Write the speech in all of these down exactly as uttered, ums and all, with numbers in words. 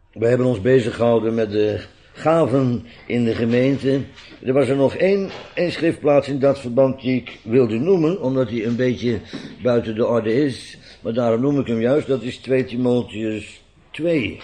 We hebben ons bezig gehouden met de gaven in de gemeente. Er was er nog één, één schriftplaats in dat verband die ik wilde noemen, omdat die een beetje buiten de orde is. Maar daarom noem ik hem juist, dat is twee Timotheus twee.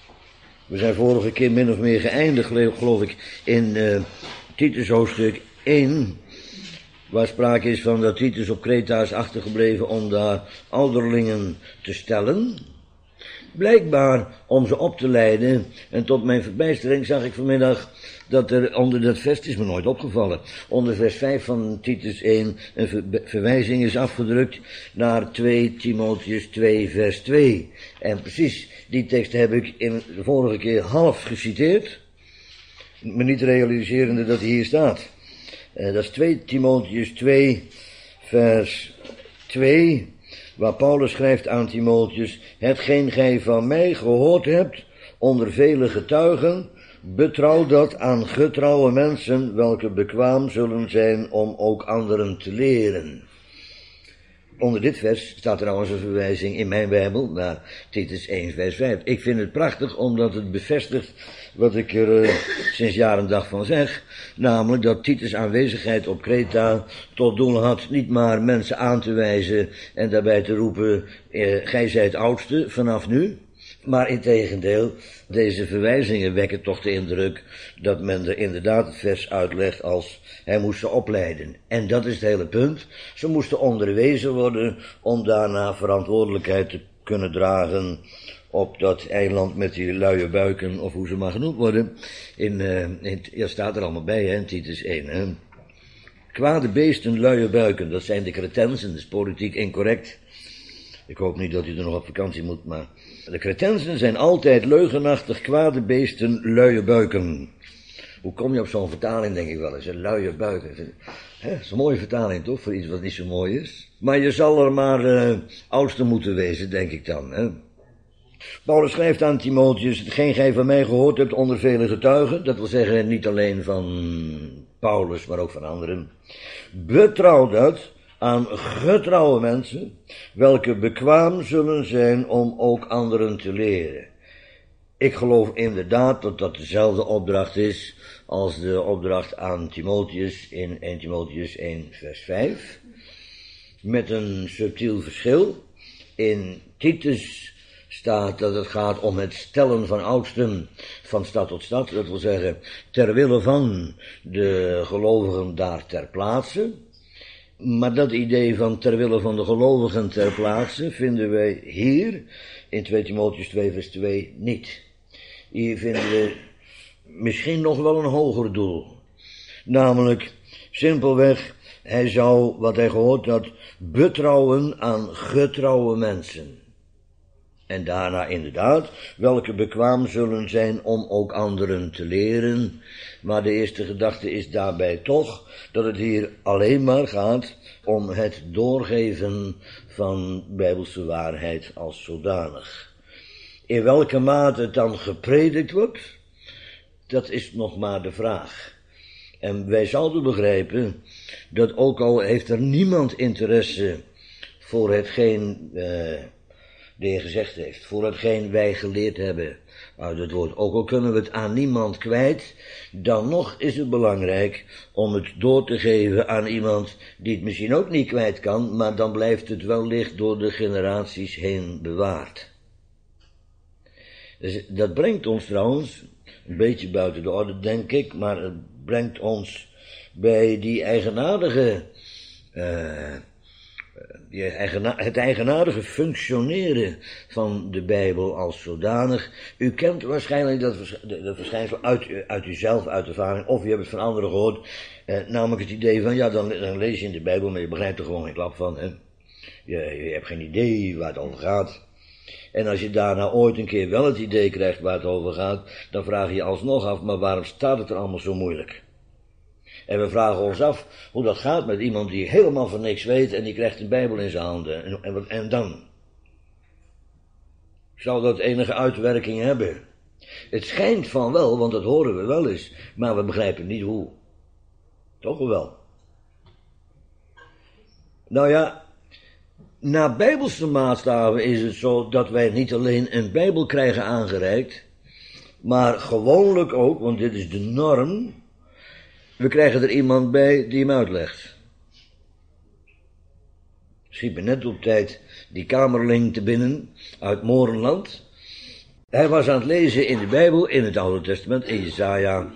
We zijn vorige keer min of meer geëindigd, geloof ik, in uh, Titus hoofdstuk één. Waar sprake is van dat Titus op Kreta is achtergebleven om daar ouderlingen te stellen. Blijkbaar om ze op te leiden. En tot mijn verbijstering zag ik vanmiddag dat er onder dat vers, het is me nooit opgevallen, onder vers vijf van Titus één een ver, verwijzing is afgedrukt naar twee Timotheus twee vers twee. En precies die tekst heb ik in de vorige keer half geciteerd, me niet realiserende dat hij hier staat. Uh, dat is twee Timotheus twee vers twee, waar Paulus schrijft aan Timotheus: hetgeen gij van mij gehoord hebt onder vele getuigen, betrouw dat aan getrouwe mensen, welke bekwaam zullen zijn om ook anderen te leren. Onder dit vers staat trouwens een verwijzing in mijn Bijbel naar Titus één vers vijf. Ik vind het prachtig omdat het bevestigt wat ik er uh, sinds jaar en dag van zeg. Namelijk dat Titus' aanwezigheid op Kreta tot doel had niet maar mensen aan te wijzen en daarbij te roepen, uh, gij zijt oudste vanaf nu. Maar integendeel, deze verwijzingen wekken toch de indruk dat men er inderdaad het vers uitlegt als hij moest ze opleiden. En dat is het hele punt. Ze moesten onderwezen worden om daarna verantwoordelijkheid te kunnen dragen op dat eiland met die luie buiken, of hoe ze maar genoemd worden. In, uh, in ja, staat er allemaal bij, hè, in Titus één. Hè. Kwade beesten, luie buiken, dat zijn de Cretensen, dat is politiek incorrect. Ik hoop niet dat u er nog op vakantie moet, maar de Cretensen zijn altijd leugenachtig, kwade beesten, luie buiken. Hoe kom je op zo'n vertaling, denk ik wel eens, een luie buiken. Hè, dat is een mooie vertaling toch, voor iets wat niet zo mooi is. Maar je zal er maar uh, oudste moeten wezen, denk ik dan. Hè. Paulus schrijft aan Timotheus: hetgeen gij van mij gehoord hebt onder vele getuigen, dat wil zeggen niet alleen van Paulus, maar ook van anderen, betrouw dat aan getrouwe mensen, welke bekwaam zullen zijn om ook anderen te leren. Ik geloof inderdaad dat dat dezelfde opdracht is als de opdracht aan Timotheus in eerste Timotheus één vers vijf. Met een subtiel verschil. In Titus staat dat het gaat om het stellen van oudsten van stad tot stad. Dat wil zeggen, ter wille van de gelovigen daar ter plaatse. Maar dat idee van ter wille van de gelovigen ter plaatse vinden wij hier in twee Timotheus twee vers twee niet. Hier vinden we misschien nog wel een hoger doel. Namelijk, simpelweg, hij zou, wat hij gehoord had, betrouwen aan getrouwe mensen. En daarna inderdaad, welke bekwaam zullen zijn om ook anderen te leren. Maar de eerste gedachte is daarbij toch dat het hier alleen maar gaat om het doorgeven van bijbelse waarheid als zodanig. In welke mate het dan gepredikt wordt, dat is nog maar de vraag. En wij zouden begrijpen dat ook al heeft er niemand interesse voor hetgeen uh, de Heer gezegd heeft, voor hetgeen wij geleerd hebben uit het woord, ook al kunnen we het aan niemand kwijt, dan nog is het belangrijk om het door te geven aan iemand die het misschien ook niet kwijt kan, maar dan blijft het wellicht door de generaties heen bewaard. Dus dat brengt ons trouwens, een beetje buiten de orde denk ik, maar het brengt ons bij die eigenaardige, uh, die eigena- het eigenaardige functioneren van de Bijbel als zodanig. U kent waarschijnlijk dat, vers- dat verschijnsel uit, uit uzelf, uit ervaring, of u hebt het van anderen gehoord, uh, namelijk het idee van, ja, dan, dan lees je in de Bijbel, maar je begrijpt er gewoon geen klap van, hè. Je, je hebt geen idee waar het over gaat. En als je daarna ooit een keer wel het idee krijgt waar het over gaat, dan vraag je je alsnog af, maar waarom staat het er allemaal zo moeilijk? En we vragen ons af hoe dat gaat met iemand die helemaal van niks weet en die krijgt een Bijbel in zijn handen. En, en, wat, en dan? Zal dat enige uitwerking hebben? Het schijnt van wel, want dat horen we wel eens, maar we begrijpen niet hoe. Toch wel? Nou ja, naar bijbelse maatstaven is het zo dat wij niet alleen een Bijbel krijgen aangereikt, maar gewoonlijk ook, want dit is de norm, we krijgen er iemand bij die hem uitlegt. Schiet me net op tijd die kamerling te binnen uit Morenland. Hij was aan het lezen in de Bijbel, in het Oude Testament, in Jesaja.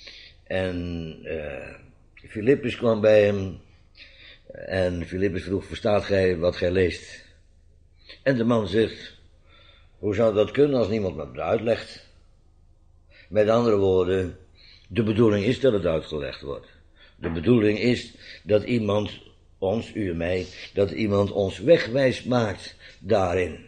En uh, Filippus kwam bij hem. En Filippus vroeg, verstaat gij wat gij leest? En de man zegt, hoe zou dat kunnen als niemand me het uitlegt? Met andere woorden, de bedoeling is dat het uitgelegd wordt. De bedoeling is dat iemand ons, u en mij, dat iemand ons wegwijs maakt daarin.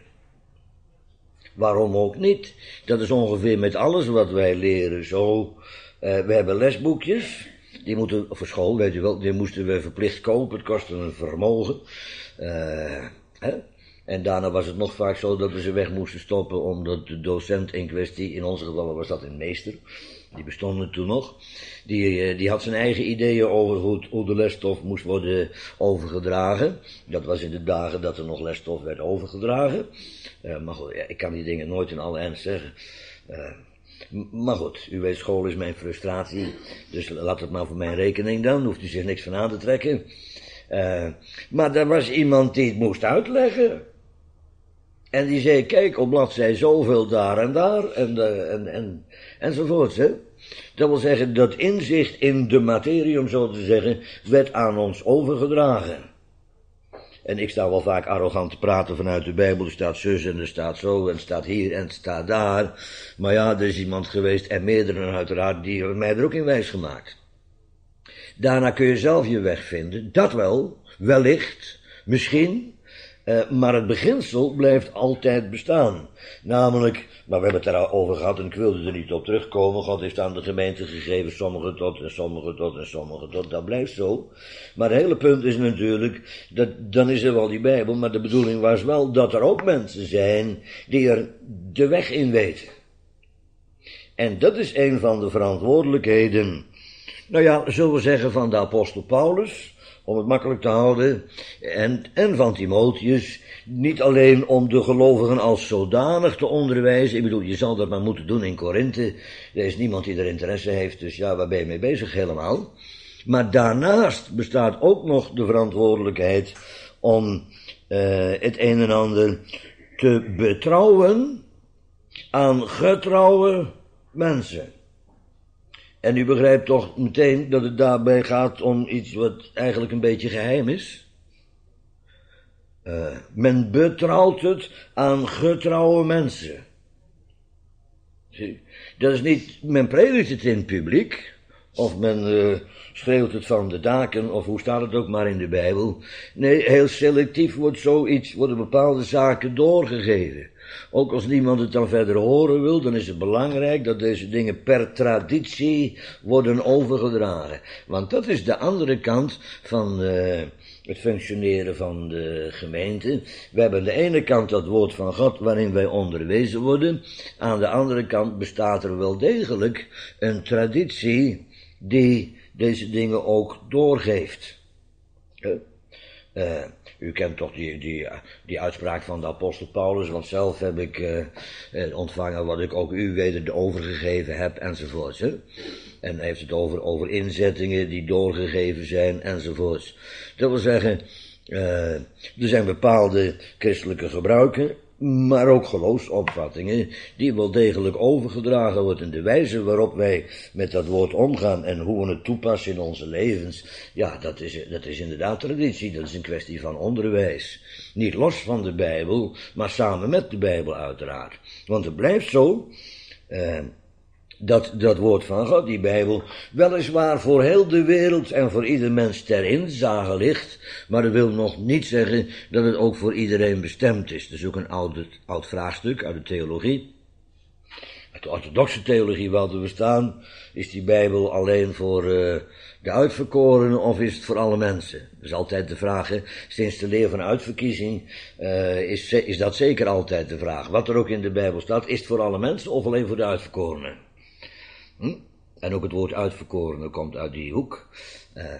Waarom ook niet? Dat is ongeveer met alles wat wij leren zo. Uh, we hebben lesboekjes, die moeten, voor school, weet u wel, die moesten we verplicht kopen, het kostte een vermogen. Uh, hè? En daarna was het nog vaak zo dat we ze weg moesten stoppen, omdat de docent in kwestie, in onze gevallen was dat een meester, die bestonden toen nog, die, die had zijn eigen ideeën over hoe, hoe de lesstof moest worden overgedragen. Dat was in de dagen dat er nog lesstof werd overgedragen. Uh, maar goed, ja, ik kan die dingen nooit in alle ernst zeggen. Uh, maar goed, u weet, school is mijn frustratie, dus laat het maar voor mijn rekening dan, hoeft u zich niks van aan te trekken. Uh, maar er was iemand die het moest uitleggen. En die zei, kijk, op bladzij zoveel daar en daar, en, uh, en, en, enzovoorts, hè. Dat wil zeggen, dat inzicht in de materie, om zo te zeggen, werd aan ons overgedragen. En ik sta wel vaak arrogant te praten vanuit de Bijbel, er staat zus en er staat zo, en het staat hier en het staat daar. Maar ja, er is iemand geweest, en meerdere uiteraard, die hebben mij er ook in wijs gemaakt. Daarna kun je zelf je weg vinden, dat wel, wellicht, misschien, uh, maar het beginsel blijft altijd bestaan. Namelijk, maar we hebben het daarover gehad en ik wilde er niet op terugkomen, God heeft aan de gemeente gegeven, sommigen tot en sommigen tot en sommigen tot, dat blijft zo. Maar het hele punt is natuurlijk, dat, dan is er wel die Bijbel, maar de bedoeling was wel dat er ook mensen zijn die er de weg in weten. En dat is een van de verantwoordelijkheden, nou ja, zullen we zeggen van de apostel Paulus, om het makkelijk te houden, en, en van Timotheus, niet alleen om de gelovigen als zodanig te onderwijzen, ik bedoel, je zal dat maar moeten doen in Korinthe, er is niemand die er interesse heeft, dus ja, waar ben je mee bezig helemaal? Maar daarnaast bestaat ook nog de verantwoordelijkheid om uh, het een en ander te betrouwen aan getrouwe mensen. En u begrijpt toch meteen dat het daarbij gaat om iets wat eigenlijk een beetje geheim is. Uh, men betrouwt het aan getrouwe mensen. Zie, dat is niet, men predikt het in het publiek, of men uh, schreeuwt het van de daken, of hoe staat het ook maar in de Bijbel. Nee, heel selectief wordt zoiets, worden bepaalde zaken doorgegeven. Ook als niemand het dan verder horen wil, dan is het belangrijk dat deze dingen per traditie worden overgedragen. Want dat is de andere kant van uh, het functioneren van de gemeente. We hebben aan de ene kant dat woord van God waarin wij onderwezen worden. Aan de andere kant bestaat er wel degelijk een traditie die deze dingen ook doorgeeft. Uh, uh, U kent toch die, die, die uitspraak van de apostel Paulus, want zelf heb ik uh, ontvangen wat ik ook u weder overgegeven heb, enzovoorts. Hè? En hij heeft het over, over inzettingen die doorgegeven zijn, enzovoorts. Dat wil zeggen, uh, er zijn bepaalde christelijke gebruiken, maar ook geloofsopvattingen, die wel degelijk overgedragen worden. En de wijze waarop wij met dat woord omgaan en hoe we het toepassen in onze levens, ja, dat is, dat is inderdaad traditie, dat is een kwestie van onderwijs. Niet los van de Bijbel, maar samen met de Bijbel uiteraard. Want het blijft zo, uh, dat dat woord van God, die Bijbel, weliswaar voor heel de wereld en voor ieder mens ter inzage ligt, maar dat wil nog niet zeggen dat het ook voor iedereen bestemd is. Dat is ook een oud, oud vraagstuk uit de theologie. Uit de orthodoxe theologie wel te verstaan, is die Bijbel alleen voor uh, de uitverkorenen of is het voor alle mensen? Dat is altijd de vraag, hè? Sinds de leer van uitverkiezing uh, is, is dat zeker altijd de vraag. Wat er ook in de Bijbel staat, is het voor alle mensen of alleen voor de uitverkorenen? Hm? En ook het woord uitverkorene komt uit die hoek. Uh,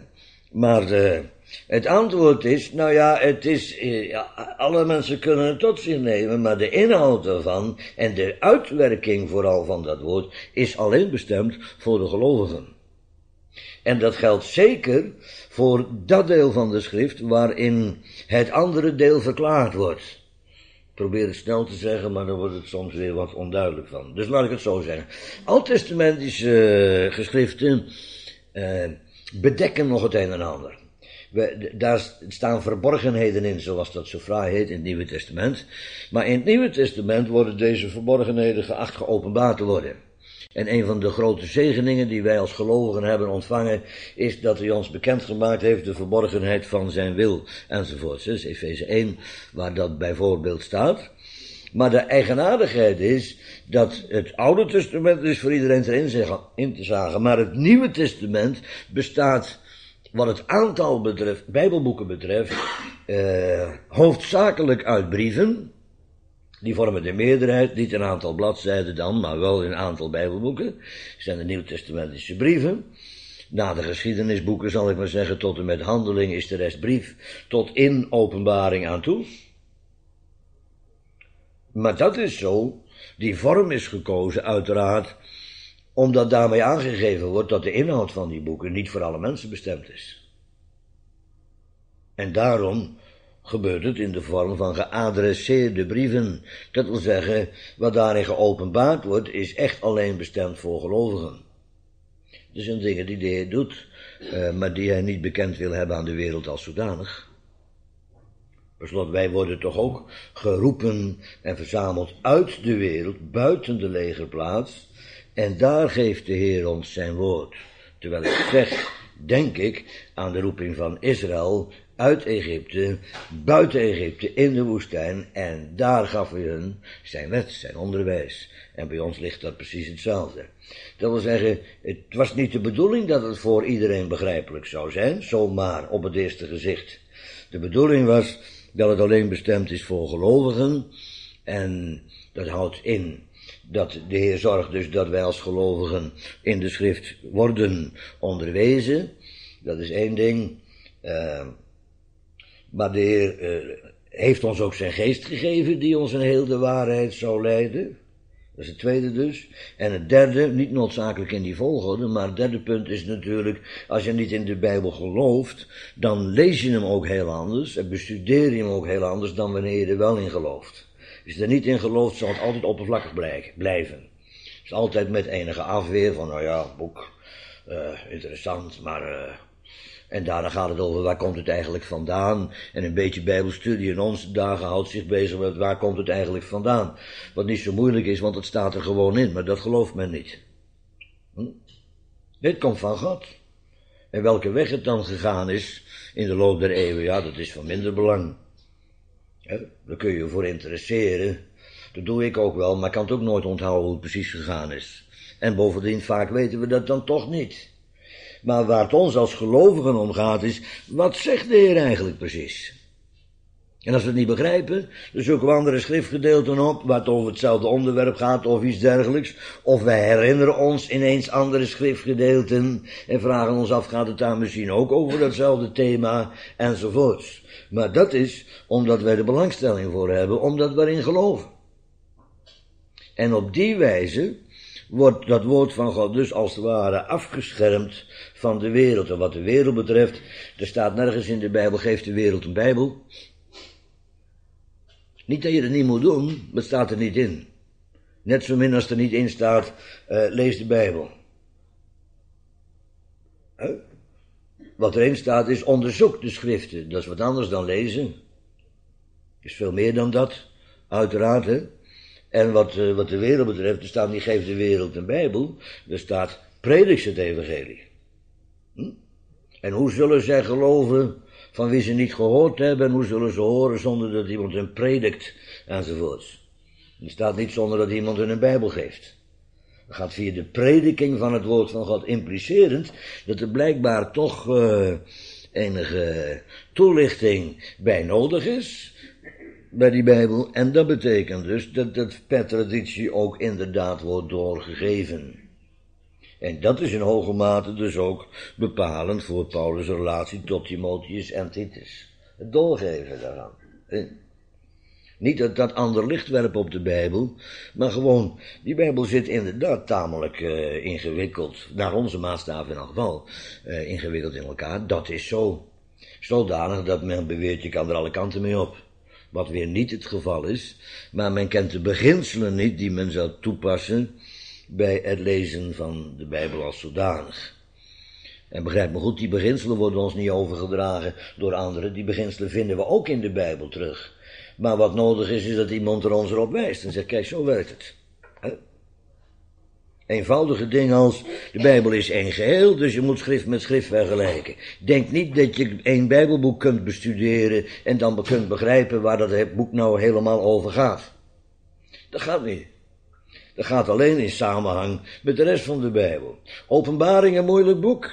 Maar uh, het antwoord is, nou ja, het is, uh, ja, alle mensen kunnen het tot zich nemen, maar de inhoud ervan en de uitwerking vooral van dat woord is alleen bestemd voor de gelovigen. En dat geldt zeker voor dat deel van de schrift waarin het andere deel verklaard wordt. Ik probeer het snel te zeggen, maar dan wordt het soms weer wat onduidelijk van. Dus laat ik het zo zeggen. Oud-testamentische uh, geschriften uh, bedekken nog het een en ander. We, daar staan verborgenheden in, zoals dat zo fraai heet in het Nieuwe Testament. Maar in het Nieuwe Testament worden deze verborgenheden geacht geopenbaard te worden. En een van de grote zegeningen die wij als gelovigen hebben ontvangen, is dat hij ons bekendgemaakt heeft de verborgenheid van zijn wil, enzovoort. Dus Efeze één, waar dat bijvoorbeeld staat. Maar de eigenaardigheid is dat het Oude Testament is voor iedereen erin in te zagen, maar het Nieuwe Testament bestaat, wat het aantal betreft, Bijbelboeken betreft, eh, hoofdzakelijk uit brieven. Die vormen de meerderheid, niet een aantal bladzijden dan, maar wel een aantal Bijbelboeken. Dat zijn de Nieuwtestamentische brieven. Na de geschiedenisboeken, zal ik maar zeggen, tot en met Handeling is de rest brief, tot in Openbaring aan toe. Maar dat is zo, die vorm is gekozen uiteraard, omdat daarmee aangegeven wordt dat de inhoud van die boeken niet voor alle mensen bestemd is. En daarom gebeurt het in de vorm van geadresseerde brieven. Dat wil zeggen, wat daarin geopenbaard wordt, is echt alleen bestemd voor gelovigen. Dat zijn dingen die de Heer doet, uh, maar die hij niet bekend wil hebben aan de wereld als zodanig. Per slot, wij worden toch ook geroepen en verzameld uit de wereld, buiten de legerplaats, en daar geeft de Heer ons zijn woord. Terwijl ik zeg, denk ik aan de roeping van Israël uit Egypte, buiten Egypte, in de woestijn, en daar gaf hij hun zijn wet, zijn onderwijs. En bij ons ligt dat precies hetzelfde. Dat wil zeggen, het was niet de bedoeling dat het voor iedereen begrijpelijk zou zijn, zomaar op het eerste gezicht. De bedoeling was dat het alleen bestemd is voor gelovigen, en dat houdt in dat de Heer zorgt dus dat wij als gelovigen in de schrift worden onderwezen. Dat is één ding. Uh, maar de Heer uh, heeft ons ook zijn geest gegeven die ons in heel de waarheid zou leiden. Dat is het tweede dus. En het derde, niet noodzakelijk in die volgorde, maar het derde punt is natuurlijk, als je niet in de Bijbel gelooft, dan lees je hem ook heel anders en bestudeer je hem ook heel anders dan wanneer je er wel in gelooft. Als je er niet in gelooft, zal het altijd oppervlakkig blijven. Dus altijd met enige afweer van, nou ja, boek, uh, interessant, maar uh, en daarna gaat het over waar komt het eigenlijk vandaan. En een beetje bijbelstudie in onze dagen houdt zich bezig met waar komt het eigenlijk vandaan. Wat niet zo moeilijk is, want het staat er gewoon in, maar dat gelooft men niet. Hm? Dit komt van God. En welke weg het dan gegaan is in de loop der eeuwen, ja, dat is van minder belang. Ja, daar kun je je voor interesseren. Dat doe ik ook wel, maar ik kan het ook nooit onthouden hoe het precies gegaan is. En bovendien, vaak weten we dat dan toch niet. Maar waar het ons als gelovigen om gaat is, wat zegt de Heer eigenlijk precies? En als we het niet begrijpen, dan zoeken we andere schriftgedeelten op, waar het over hetzelfde onderwerp gaat of iets dergelijks. Of wij herinneren ons ineens andere schriftgedeelten en vragen ons af, gaat het daar misschien ook over datzelfde thema, enzovoorts. Maar dat is omdat wij de belangstelling voor hebben, omdat we erin geloven. En op die wijze wordt dat woord van God dus als het ware afgeschermd van de wereld. En wat de wereld betreft, er staat nergens in de Bijbel, geeft de wereld een Bijbel. Niet dat je het niet moet doen, maar het staat er niet in. Net zo min als er niet in staat, uh, lees de Bijbel. Huh? Wat erin staat is, onderzoek de schriften. Dat is wat anders dan lezen. Is veel meer dan dat, uiteraard, hè. En wat, uh, wat de wereld betreft, er staat niet geeft de wereld een Bijbel, er staat predik het evangelie. Hm? En hoe zullen zij geloven van wie ze niet gehoord hebben, en hoe zullen ze horen zonder dat iemand hen predikt, enzovoorts. Er staat niet zonder dat iemand hun een Bijbel geeft. Dat gaat via de prediking van het woord van God, implicerend dat er blijkbaar toch uh, enige toelichting bij nodig is, bij die Bijbel, en dat betekent dus dat dat per traditie ook inderdaad wordt doorgegeven. En dat is in hoge mate dus ook bepalend voor Paulus' relatie tot Timotheus en Titus. Het doorgeven daarvan. Niet dat dat ander licht werpen op de Bijbel, maar gewoon, die Bijbel zit inderdaad tamelijk uh, ingewikkeld, naar onze maatstaf in elk geval, uh, ingewikkeld in elkaar. Dat is zo. Zodanig dat men beweert, je kan er alle kanten mee op. Wat weer niet het geval is, maar men kent de beginselen niet die men zou toepassen bij het lezen van de Bijbel als zodanig. En begrijp me goed, die beginselen worden ons niet overgedragen door anderen. Die beginselen vinden we ook in de Bijbel terug. Maar wat nodig is, is dat iemand er ons erop wijst en zegt, kijk, zo werkt het. He? Eenvoudige dingen als, de Bijbel is één geheel, dus je moet schrift met schrift vergelijken. Denk niet dat je één Bijbelboek kunt bestuderen en dan kunt begrijpen waar dat boek nou helemaal over gaat. Dat gaat niet. Dat gaat alleen in samenhang met de rest van de Bijbel. Openbaring, een moeilijk boek.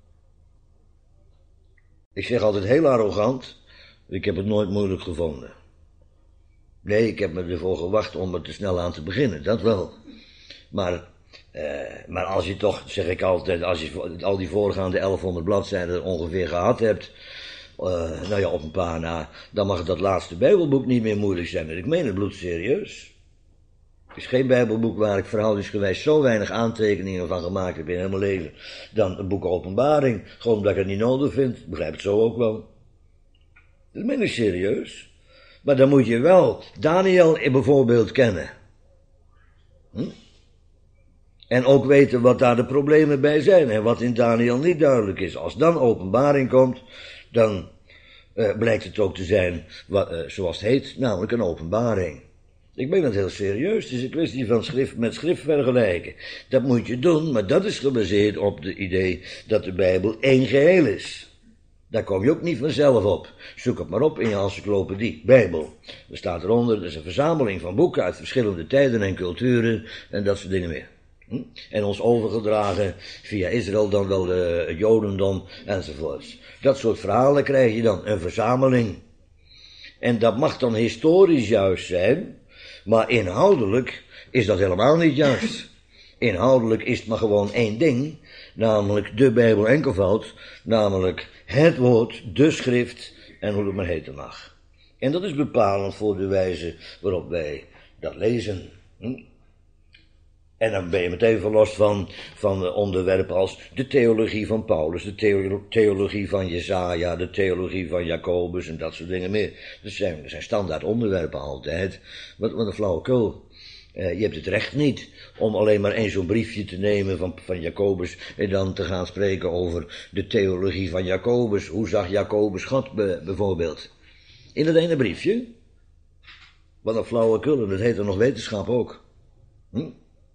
Ik zeg altijd heel arrogant, ik heb het nooit moeilijk gevonden. Nee, ik heb me ervoor gewacht om er te snel aan te beginnen, dat wel. Maar, uh, maar als je toch, zeg ik altijd, als je al die voorgaande elfhonderd bladzijden ongeveer gehad hebt, uh, nou ja, op een paar na, dan mag dat laatste Bijbelboek niet meer moeilijk zijn. En ik meen het bloedserieus. Het is geen Bijbelboek waar ik verhoudingsgewijs zo weinig aantekeningen van gemaakt heb in heel mijn leven, dan een boek Openbaring, gewoon omdat ik het niet nodig vind. Ik begrijp het zo ook wel. Dat meen ik serieus. Maar dan moet je wel Daniel bijvoorbeeld kennen. Hm? En ook weten wat daar de problemen bij zijn en wat in Daniel niet duidelijk is. Als dan Openbaring komt, dan uh, blijkt het ook te zijn wat, uh, zoals het heet, namelijk een openbaring. Ik ben het heel serieus, het is een kwestie van schrift met schrift vergelijken. Dat moet je doen, maar dat is gebaseerd op het idee dat de Bijbel één geheel is. Daar kom je ook niet vanzelf op. Zoek het maar op in je encyclopedie, Bijbel. Er staat eronder, dat is een verzameling van boeken uit verschillende tijden en culturen en dat soort dingen meer. Hm? En ons overgedragen via Israël dan wel de, het Jodendom enzovoorts. Dat soort verhalen krijg je dan, een verzameling. En dat mag dan historisch juist zijn, maar inhoudelijk is dat helemaal niet juist. Inhoudelijk is het maar gewoon één ding, namelijk de Bijbel enkelvoud, namelijk het woord, de schrift en hoe het maar heten mag. En dat is bepalend voor de wijze waarop wij dat lezen. Hm? En dan ben je meteen verlost van, van onderwerpen als de theologie van Paulus, de theo- theologie van Jesaja, de theologie van Jacobus en dat soort dingen meer. Dat zijn, dat zijn standaard onderwerpen altijd. Wat, wat een flauwekul. Uh, je hebt het recht niet om alleen maar één zo'n briefje te nemen van, van Jacobus en dan te gaan spreken over de theologie van Jacobus. Hoe zag Jacobus God be, bijvoorbeeld? In dat ene briefje? Wat een flauwekul, en dat heet er nog wetenschap ook. Hm?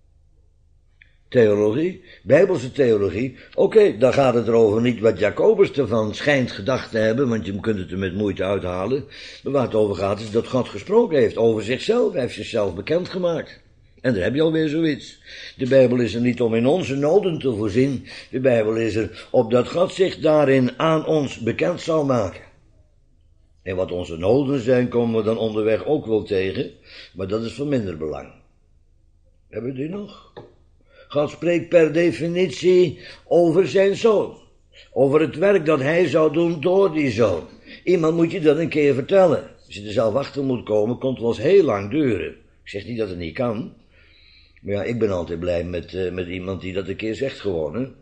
Theologie, Bijbelse theologie, oké, okay, dan gaat het erover niet wat Jacobus ervan schijnt gedacht te hebben, want je kunt het er met moeite uithalen. Maar waar het over gaat is dat God gesproken heeft over zichzelf, hij heeft zichzelf bekendgemaakt. En daar heb je alweer zoiets. De Bijbel is er niet om in onze noden te voorzien, de Bijbel is er opdat God zich daarin aan ons bekend zal maken. En wat onze noden zijn, komen we dan onderweg ook wel tegen, maar dat is van minder belang. Hebben we die nog? God spreekt per definitie over zijn zoon. Over het werk dat hij zou doen door die zoon. Iemand moet je dat een keer vertellen. Als je er zelf achter moet komen, komt het wel eens heel lang duren. Ik zeg niet dat het niet kan. Maar ja, ik ben altijd blij met, uh, met iemand die dat een keer zegt gewoon, hè.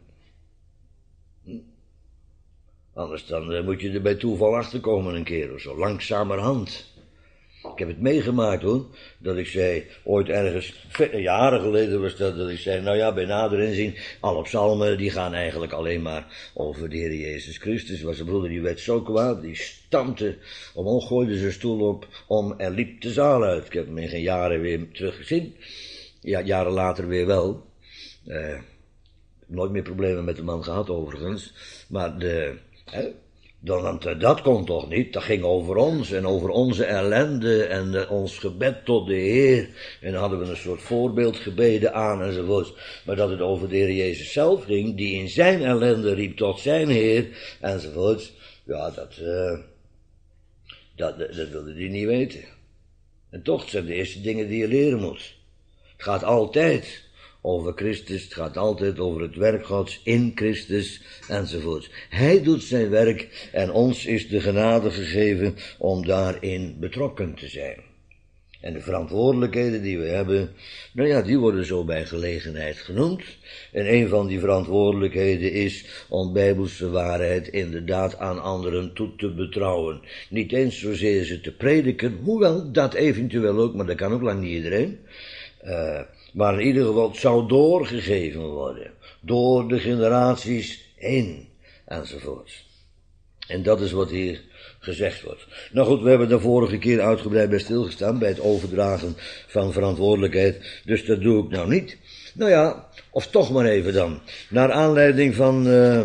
Hm. Anders dan uh, moet je er bij toeval achter komen een keer of zo. Langzamerhand. Ik heb het meegemaakt hoor, dat ik zei, ooit ergens, jaren geleden was dat, dat ik zei, nou ja, bij nader inzien, alle psalmen, die gaan eigenlijk alleen maar over de Heer Jezus Christus. Was een broeder, die werd zo kwaad, die stampte, omhoog gooide zijn stoel op, om en liep de zaal uit. Ik heb hem in geen jaren weer teruggezien, ja, jaren later weer wel. Uh, nooit meer problemen met de man gehad overigens, maar de, hè, Dan, dat kon toch niet, dat ging over ons en over onze ellende en de, ons gebed tot de Heer. En dan hadden we een soort voorbeeldgebeden aan enzovoort. Maar dat het over de Heer Jezus zelf ging, die in zijn ellende riep tot zijn Heer enzovoort. Ja, dat, uh, dat, dat, dat wilde hij niet weten. En toch zijn de eerste dingen die je leren moet. Het gaat altijd over Christus, het gaat altijd over het werk Gods in Christus, enzovoort. Hij doet zijn werk en ons is de genade gegeven om daarin betrokken te zijn. En de verantwoordelijkheden die we hebben, nou ja, die worden zo bij gelegenheid genoemd. En een van die verantwoordelijkheden is om bijbelse waarheid inderdaad aan anderen toe te betrouwen. Niet eens zozeer ze te prediken, hoewel dat eventueel ook, maar dat kan ook lang niet iedereen. Uh, maar in ieder geval, het zou doorgegeven worden, door de generaties heen, enzovoort. En dat is wat hier gezegd wordt. Nou goed, we hebben de vorige keer uitgebreid bij stilgestaan, bij het overdragen van verantwoordelijkheid, dus dat doe ik nou niet. Nou ja, of toch maar even dan, naar aanleiding van uh,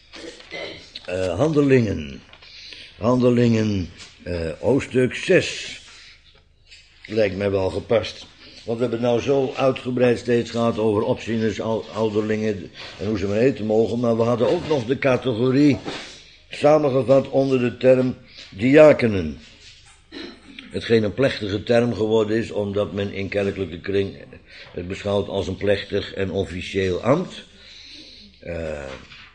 uh, Handelingen, Handelingen, uh, hoofdstuk zes, lijkt mij wel gepast. Want we hebben het nou zo uitgebreid steeds gehad over opzieners, ouderlingen en hoe ze maar heten mogen, maar we hadden ook nog de categorie samengevat onder de term diakenen. Hetgeen een plechtige term geworden is, omdat men in kerkelijke kring het beschouwt als een plechtig en officieel ambt. Uh,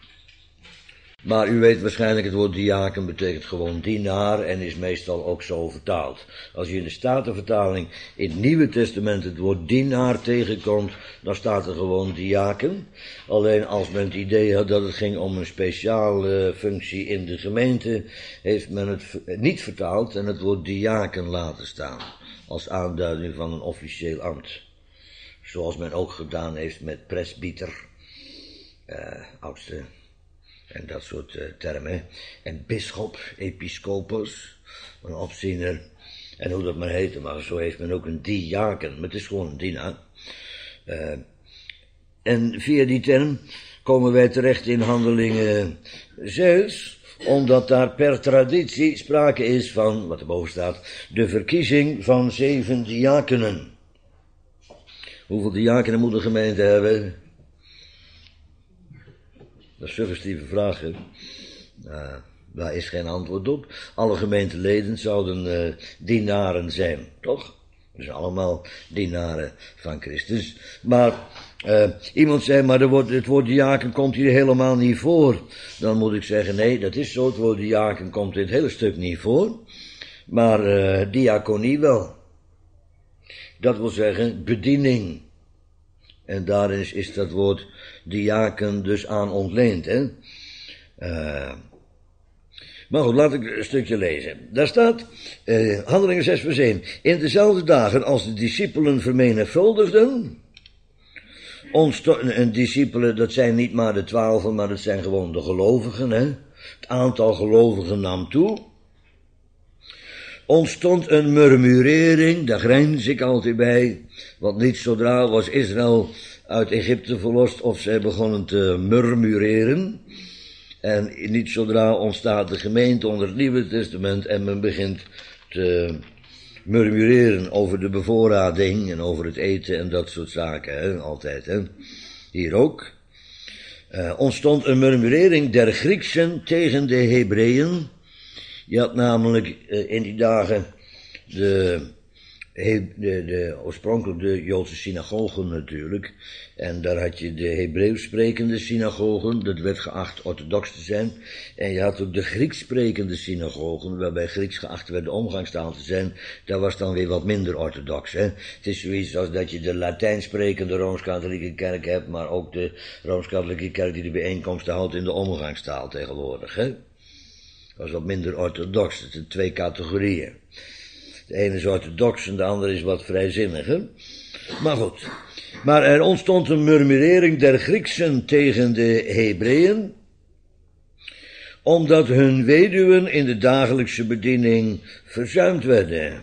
maar u weet waarschijnlijk, het woord diaken betekent gewoon dienaar en is meestal ook zo vertaald. Als je in de Statenvertaling in het Nieuwe Testament het woord dienaar tegenkomt, dan staat er gewoon diaken. Alleen als men het idee had dat het ging om een speciale functie in de gemeente, heeft men het niet vertaald en het woord diaken laten staan. Als aanduiding van een officieel ambt. Zoals men ook gedaan heeft met presbyter, uh, oudste. En dat soort uh, termen. En bisschop, episcopos, een opziener. En hoe dat maar heette, maar zo heeft men ook een diaken. Maar het is gewoon een dienaar. Uh, en via die term komen wij terecht in Handelingen zes. Omdat daar per traditie sprake is van, wat erboven staat, de verkiezing van zeven diakenen. Hoeveel diakenen moet de gemeente hebben? Dat is een suggestieve vraag, hè. Uh, daar is geen antwoord op. Alle gemeenteleden zouden uh, dienaren zijn, toch? Dus allemaal dienaren van Christus. Maar uh, iemand zei, maar er wordt, het woord diaken komt hier helemaal niet voor. Dan moet ik zeggen, nee, dat is zo. Het woord diaken komt in het hele stuk niet voor. Maar uh, diaconie wel. Dat wil zeggen bediening. En daarin is, is dat woord diaken dus aan ontleend, hè. Uh, maar goed, laat ik een stukje lezen. Daar staat, uh, Handelingen zes vers één. In dezelfde dagen als de discipelen vermenigvuldigden, ontstonden, en discipelen, dat zijn niet maar de twaalfen, maar dat zijn gewoon de gelovigen, hè. Het aantal gelovigen nam toe. Ontstond een murmurering, daar grijns ik altijd bij, want niet zodra was Israël uit Egypte verlost of zij begonnen te murmureren. En niet zodra ontstaat de gemeente onder het Nieuwe Testament en men begint te murmureren over de bevoorrading en over het eten en dat soort zaken, hè, altijd, hè. Hier ook. Uh, ontstond een murmurering der Grieksen tegen de Hebreeën. Je had namelijk uh, in die dagen de, de, de oorspronkelijk de Joodse synagogen natuurlijk. En daar had je de Hebreeuws sprekende synagogen, dat werd geacht orthodox te zijn. En je had ook de Grieks sprekende synagogen, waarbij Grieks geacht werd de omgangstaal te zijn. Dat was dan weer wat minder orthodox, hè. Het is zoiets als dat je de Latijn sprekende Rooms-Katholieke kerk hebt, maar ook de Rooms-Katholieke kerk die de bijeenkomsten houdt in de omgangstaal tegenwoordig, hè. Dat is wat minder orthodox. Het zijn twee categorieën. De ene is orthodox en de andere is wat vrijzinniger. Maar goed. Maar er ontstond een murmurering der Grieksen tegen de Hebreeën, omdat hun weduwen in de dagelijkse bediening verzuimd werden.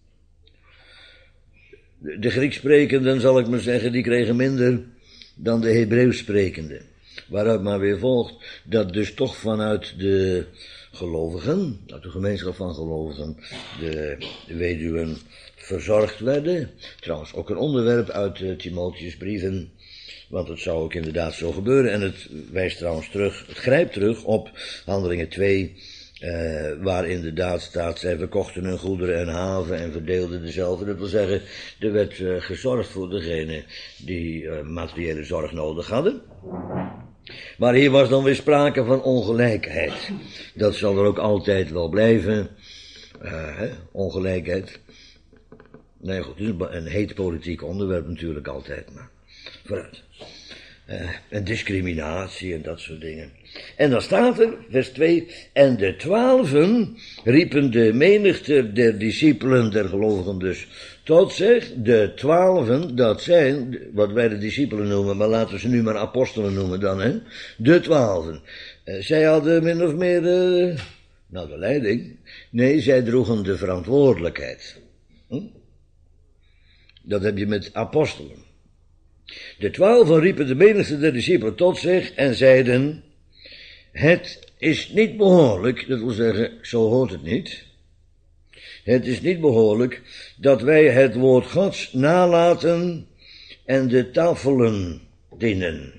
De Grieks sprekenden, zal ik maar zeggen, die kregen minder dan de Hebreeuws sprekenden. Waaruit maar weer volgt dat dus toch vanuit de gelovigen, uit de gemeenschap van gelovigen, de, de weduwen verzorgd werden. Trouwens ook een onderwerp uit uh, Timotheus' brieven, want het zou ook inderdaad zo gebeuren. En het wijst trouwens terug, het grijpt terug op Handelingen twee, Uh, waar inderdaad staat, zij verkochten hun goederen en haven en verdeelden dezelfde. Dat wil zeggen, er werd uh, gezorgd voor degenen die uh, materiële zorg nodig hadden. Maar hier was dan weer sprake van ongelijkheid. Dat zal er ook altijd wel blijven. Uh, hè, ongelijkheid. Nee goed, het is een heet politiek onderwerp natuurlijk altijd, maar vooruit. Uh, en discriminatie en dat soort dingen. En dan staat er, vers twee, en de twaalfen riepen de menigte der discipelen, der gelovigen dus, tot zich. De twaalfen, dat zijn, wat wij de discipelen noemen, maar laten we ze nu maar apostelen noemen dan, hè. De twaalfen. Uh, zij hadden min of meer, uh, nou de leiding, nee, zij droegen de verantwoordelijkheid. Hm? Dat heb je met apostelen. De twaalfen riepen de menigte der discipelen tot zich en zeiden, het is niet behoorlijk, dat wil zeggen, zo hoort het niet. Het is niet behoorlijk dat wij het woord Gods nalaten en de tafelen dienen.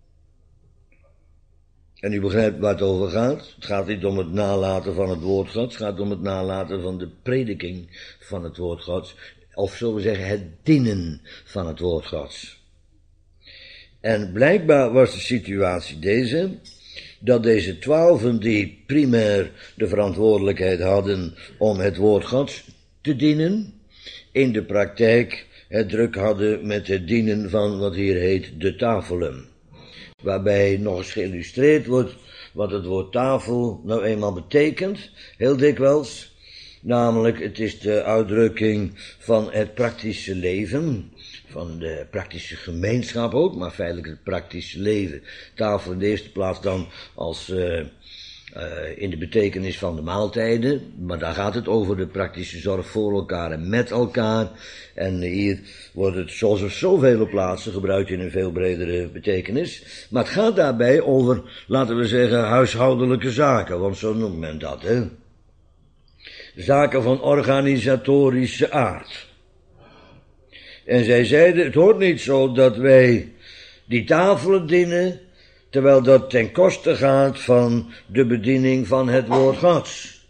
En u begrijpt waar het over gaat. Het gaat niet om het nalaten van het woord Gods, het gaat om het nalaten van de prediking van het woord Gods. Of zullen we zeggen, het dienen van het woord Gods. En blijkbaar was de situatie deze, dat deze twaalfen die primair de verantwoordelijkheid hadden om het woord Gods te dienen, in de praktijk het druk hadden met het dienen van wat hier heet de tafelen. Waarbij nog eens geïllustreerd wordt wat het woord tafel nou eenmaal betekent, heel dikwijls. Namelijk, het is de uitdrukking van het praktische leven, van de praktische gemeenschap ook, maar feitelijk het praktische leven. Tafel in de eerste plaats dan als uh, uh, in de betekenis van de maaltijden, maar daar gaat het over de praktische zorg voor elkaar en met elkaar. En hier wordt het zoals op zoveel plaatsen gebruikt in een veel bredere betekenis. Maar het gaat daarbij over, laten we zeggen, huishoudelijke zaken, want zo noemt men dat, hè. Zaken van organisatorische aard. En zij zeiden, het hoort niet zo dat wij die tafelen dienen, terwijl dat ten koste gaat van de bediening van het woord Gods.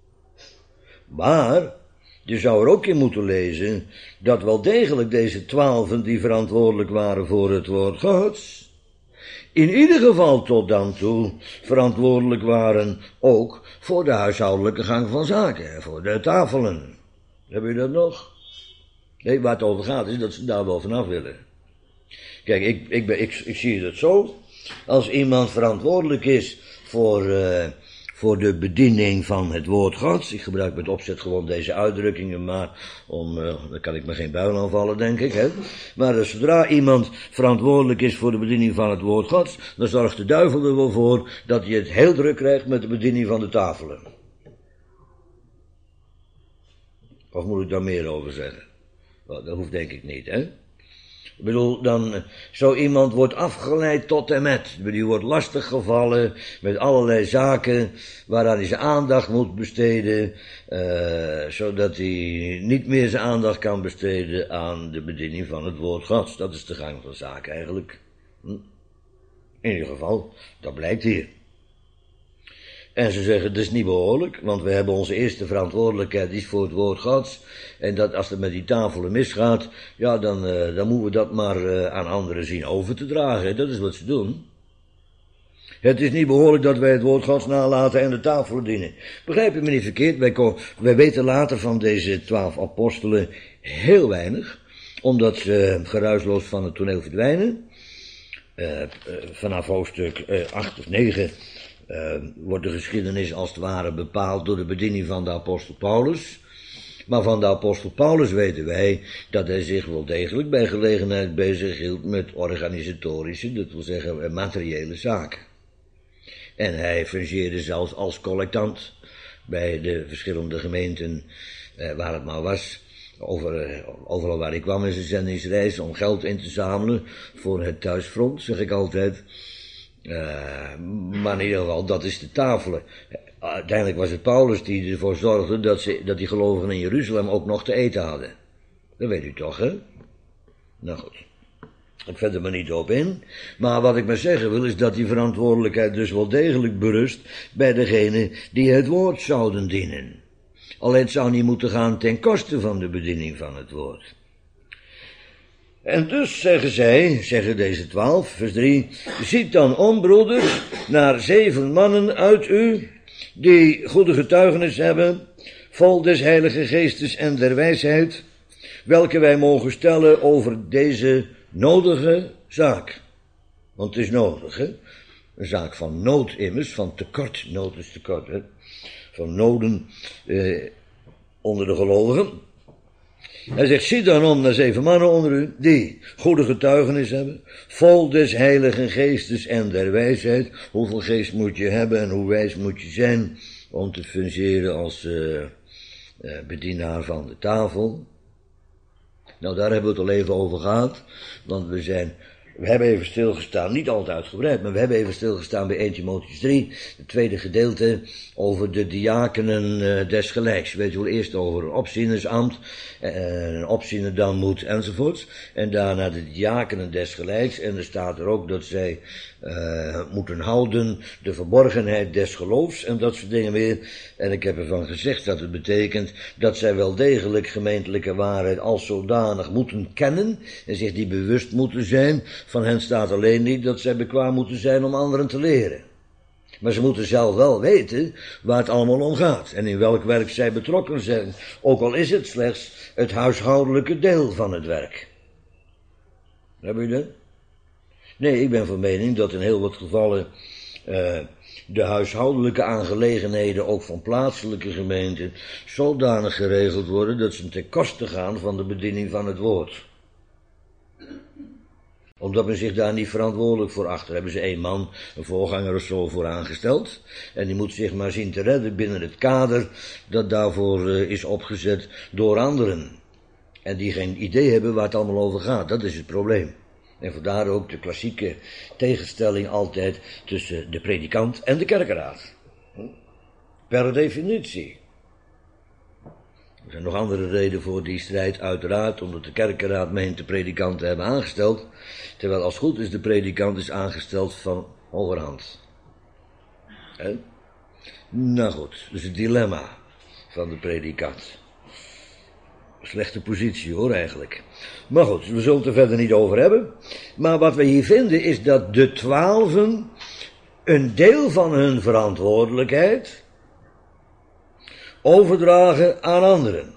Maar, je zou er ook in moeten lezen, dat wel degelijk deze twaalfen die verantwoordelijk waren voor het woord Gods, in ieder geval tot dan toe verantwoordelijk waren ook voor de huishoudelijke gang van zaken, voor de tafelen. Heb je dat nog? Nee, waar het over gaat is dat ze daar wel vanaf willen. Kijk, ik, ik, ben, ik, ik zie het zo. Als iemand verantwoordelijk is voor, uh, voor de bediening van het woord Gods. Ik gebruik met opzet gewoon deze uitdrukkingen, maar om, uh, dan kan ik me geen buil aanvallen, denk ik, hè. Maar uh, zodra iemand verantwoordelijk is voor de bediening van het woord Gods, dan zorgt de duivel er wel voor dat hij het heel druk krijgt met de bediening van de tafelen. Of moet ik daar meer over zeggen? Nou, dat hoeft denk ik niet, hè. Ik bedoel, dan, zo iemand wordt afgeleid tot en met. Die wordt lastiggevallen met allerlei zaken waaraan hij zijn aandacht moet besteden, uh, zodat hij niet meer zijn aandacht kan besteden aan de bediening van het woord Gods. Dat is de gang van zaken eigenlijk. Hm? In ieder geval, dat blijkt hier. En ze zeggen, dat is niet behoorlijk, want we hebben onze eerste verantwoordelijkheid, die is voor het woord Gods. En dat als het met die tafelen misgaat, ja, dan, uh, dan moeten we dat maar uh, aan anderen zien over te dragen. Dat is wat ze doen. Het is niet behoorlijk dat wij het woord Gods nalaten en de tafelen dienen. Begrijp je me niet verkeerd, wij, ko- wij weten later van deze twaalf apostelen heel weinig, omdat ze uh, geruisloos van het toneel verdwijnen. Uh, uh, vanaf hoofdstuk uh, acht of negen... Uh, wordt de geschiedenis als het ware bepaald door de bediening van de apostel Paulus. Maar van de apostel Paulus weten wij dat hij zich wel degelijk bij gelegenheid bezig hield met organisatorische, dat wil zeggen materiële zaken. En hij fungeerde zelfs als collectant bij de verschillende gemeenten uh, waar het maar was. Over, uh, overal waar ik kwam in zijn zendingsreis om geld in te zamelen voor het thuisfront, zeg ik altijd. Uh, maar in ieder geval, dat is de tafelen. Uiteindelijk was het Paulus die ervoor zorgde dat, ze, dat die gelovigen in Jeruzalem ook nog te eten hadden. Dat weet u toch, hè? Nou goed. Ik verder maar niet op in. Maar wat ik maar zeggen wil is dat die verantwoordelijkheid dus wel degelijk berust bij degene die het woord zouden dienen. Alleen het zou niet moeten gaan ten koste van de bediening van het woord. En dus zeggen zij, zeggen deze twaalf, vers drie, ziet dan om, broeders, naar zeven mannen uit u, die goede getuigenis hebben, vol des Heilige Geestes en der wijsheid, welke wij mogen stellen over deze nodige zaak. Want het is nodig, hè? Een zaak van nood immers, van tekort, nood is tekort, hè? Van noden eh, onder de gelovigen. Hij zegt, zie dan om naar zeven mannen onder u, die goede getuigenis hebben, vol des Heilige Geestes en der wijsheid. Hoeveel geest moet je hebben en hoe wijs moet je zijn om te fungeren als uh, uh, bedienaar van de tafel? Nou, daar hebben we het al even over gehad, want we zijn, we hebben even stilgestaan, niet altijd uitgebreid, maar we hebben even stilgestaan bij eerste Timotheüs drie, het tweede gedeelte over de diakenen uh, desgelijks. Weet je wel, eerst over een opzienersambt, uh, een opziener dan moet enzovoorts, en daarna de diakenen desgelijks, en er staat er ook dat zij uh, moeten houden de verborgenheid des geloofs en dat soort dingen meer. En ik heb ervan gezegd dat het betekent dat zij wel degelijk gemeentelijke waarheid als zodanig moeten kennen en zich die bewust moeten zijn. Van hen staat alleen niet dat zij bekwaam moeten zijn om anderen te leren. Maar ze moeten zelf wel weten waar het allemaal om gaat en in welk werk zij betrokken zijn, ook al is het slechts het huishoudelijke deel van het werk. Heb je dat? Nee, ik ben van mening dat in heel wat gevallen uh, de huishoudelijke aangelegenheden, ook van plaatselijke gemeenten, zodanig geregeld worden dat ze ten koste gaan van de bediening van het woord. Omdat men zich daar niet verantwoordelijk voor acht. Daar hebben ze één man, een voorganger of zo, voor aangesteld. En die moet zich maar zien te redden binnen het kader dat daarvoor uh, is opgezet door anderen. En die geen idee hebben waar het allemaal over gaat. Dat is het probleem. En vandaar ook de klassieke tegenstelling altijd tussen de predikant en de kerkeraad. Per definitie. Er zijn nog andere redenen voor die strijd, uiteraard, omdat de kerkeraad meent de predikant te hebben aangesteld, terwijl als het goed is de predikant is aangesteld van hogerhand. He? Nou goed, dus het dilemma van de predikant. Slechte positie hoor eigenlijk. Maar goed, we zullen het er verder niet over hebben. Maar wat we hier vinden is dat de twaalfen een deel van hun verantwoordelijkheid overdragen aan anderen.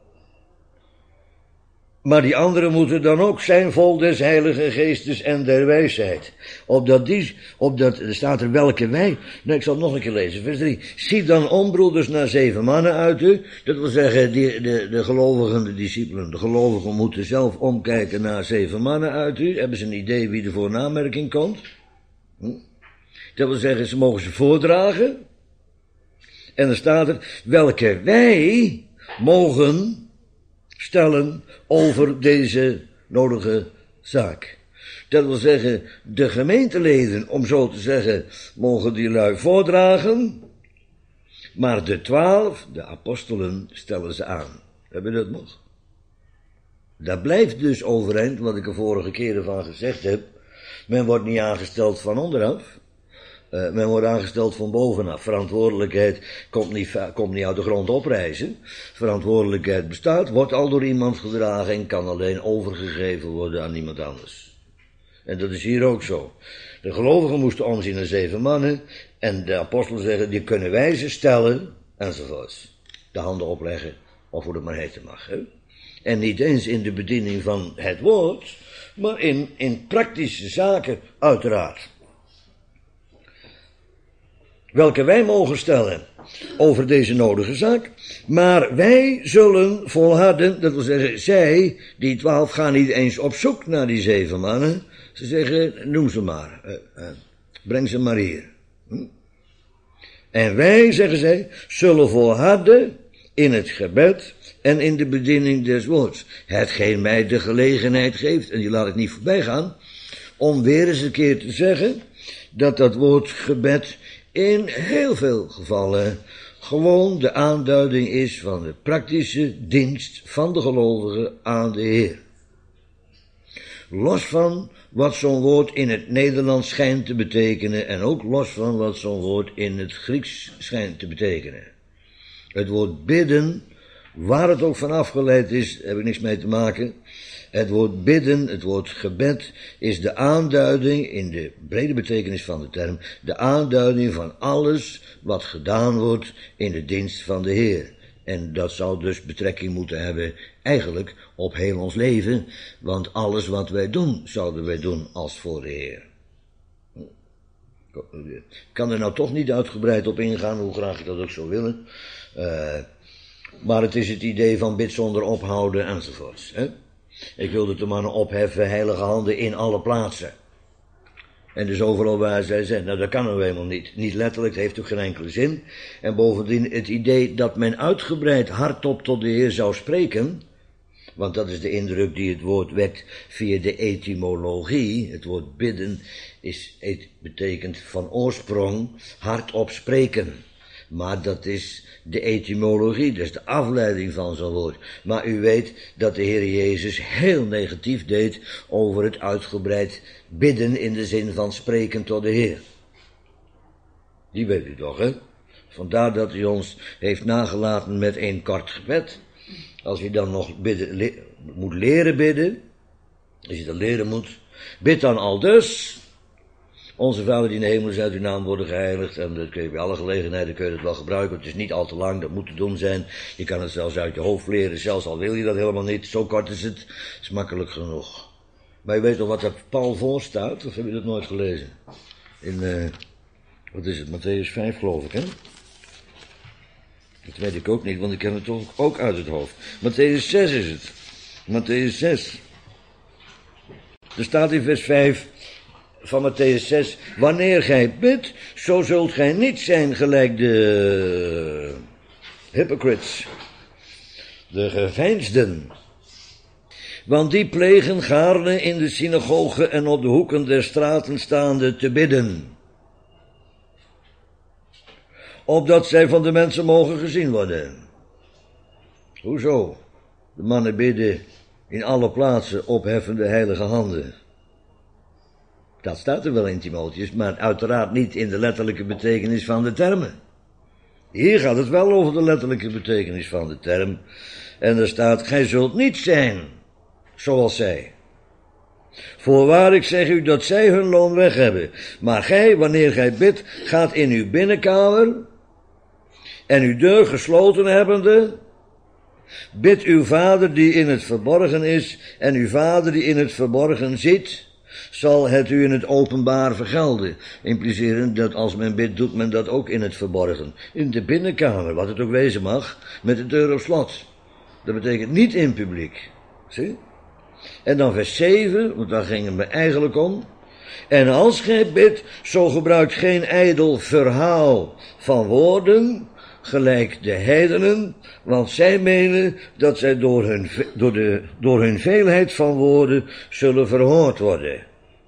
Maar die anderen moeten dan ook zijn vol des Heilige Geestes en der wijsheid. Opdat die, opdat, er staat er welke wij, nou ik zal het nog een keer lezen, vers drie. Zie dan om, broeders, naar zeven mannen uit u. Dat wil zeggen, die, de, de gelovigen, de discipelen, de gelovigen moeten zelf omkijken naar zeven mannen uit u. Hebben ze een idee wie er voor een aanmerking komt? Hm? Dat wil zeggen, ze mogen ze voordragen. En er staat er, welke wij mogen stellen over deze nodige zaak. Dat wil zeggen, de gemeenteleden, om zo te zeggen, mogen die lui voordragen, maar de twaalf, de apostelen, stellen ze aan. Heb je dat nog? Dat blijft dus overeind, wat ik er vorige keren van gezegd heb. Men wordt niet aangesteld van onderaf. Uh, men wordt aangesteld van bovenaf. Verantwoordelijkheid komt niet, komt niet uit de grond oprijzen. Verantwoordelijkheid bestaat, wordt al door iemand gedragen en kan alleen overgegeven worden aan iemand anders. En dat is hier ook zo. De gelovigen moesten omzien naar zeven mannen en de apostelen zeggen, die kunnen wij ze stellen, enzovoorts. De handen opleggen, of hoe het maar heten mag. Hè? En niet eens in de bediening van het woord, maar in, in praktische zaken uiteraard. Welke wij mogen stellen over deze nodige zaak, maar wij zullen volharden, dat wil zeggen, zij, die twaalf, gaan niet eens op zoek naar die zeven mannen. Ze zeggen, noem ze maar, uh, uh, breng ze maar hier. Hm? En wij, zeggen zij, zullen volharden in het gebed en in de bediening des woords. Hetgeen mij de gelegenheid geeft, en die laat ik niet voorbij gaan, om weer eens een keer te zeggen, dat dat woord gebed in heel veel gevallen gewoon de aanduiding is van de praktische dienst van de gelovigen aan de Heer. Los van wat zo'n woord in het Nederlands schijnt te betekenen en ook los van wat zo'n woord in het Grieks schijnt te betekenen. Het woord bidden, waar het ook van afgeleid is, heb ik niks mee te maken. Het woord bidden, het woord gebed, is de aanduiding, in de brede betekenis van de term, de aanduiding van alles wat gedaan wordt in de dienst van de Heer. En dat zou dus betrekking moeten hebben, eigenlijk, op heel ons leven, want alles wat wij doen, zouden wij doen als voor de Heer. Ik kan er nou toch niet uitgebreid op ingaan, hoe graag ik dat ook zou willen. Uh, maar het is het idee van bid zonder ophouden enzovoorts. Hè? Ik wilde de mannen opheffen, heilige handen in alle plaatsen. En dus overal waar zij zijn. Nou, dat kan nou helemaal niet. Niet letterlijk, het heeft ook geen enkele zin. En bovendien het idee dat men uitgebreid hardop tot de Heer zou spreken, want dat is de indruk die het woord wekt via de etymologie. Het woord bidden is, het betekent van oorsprong hardop spreken. Maar dat is de etymologie, dat is de afleiding van zo'n woord. Maar u weet dat de Heer Jezus heel negatief deed over het uitgebreid bidden in de zin van spreken tot de Heer. Die weet u toch, hè? Vandaar dat hij ons heeft nagelaten met één kort gebed. Als je dan nog bidden, le- moet leren bidden, als je dat leren moet, bid dan al dus. Onze Vader die in de hemel is, uit uw naam worden geheiligd. En dat kun je bij alle gelegenheden kun je het wel gebruiken. Het is niet al te lang, dat moet te doen zijn. Je kan het zelfs uit je hoofd leren, zelfs al wil je dat helemaal niet. Zo kort is het, is makkelijk genoeg. Maar je weet toch wat er Paul voor staat? Of heb je dat nooit gelezen? In, uh, wat is het, Mattheüs vijf geloof ik, hè? Dat weet ik ook niet, want ik ken het toch ook uit het hoofd. Mattheüs zes is het. Mattheüs zes. Er staat in vers vijf van Mattheüs zes. Wanneer gij bidt, zo zult gij niet zijn gelijk de hypocrites, de geveinsden. Want die plegen gaarne in de synagogen en op de hoeken der straten staande te bidden, opdat zij van de mensen mogen gezien worden. Hoezo? De mannen bidden in alle plaatsen opheffende heilige handen. Dat staat er wel in Timotheus, maar uiteraard niet in de letterlijke betekenis van de termen. Hier gaat het wel over de letterlijke betekenis van de term. En er staat, gij zult niet zijn zoals zij. Voorwaar, ik zeg u dat zij hun loon weg hebben. Maar gij, wanneer gij bidt, gaat in uw binnenkamer en uw deur gesloten hebbende, bid uw vader die in het verborgen is, en uw vader die in het verborgen zit, zal het u in het openbaar vergelden. Implicerend dat als men bidt, doet men dat ook in het verborgen. In de binnenkamer, wat het ook wezen mag, met de deur op slot. Dat betekent niet in publiek. Zie? En dan vers zeven, want daar ging het me eigenlijk om. En als gij bidt, zo gebruikt geen ijdel verhaal van woorden, gelijk de heidenen, want zij menen dat zij door hun, door, de, door hun veelheid van woorden zullen verhoord worden.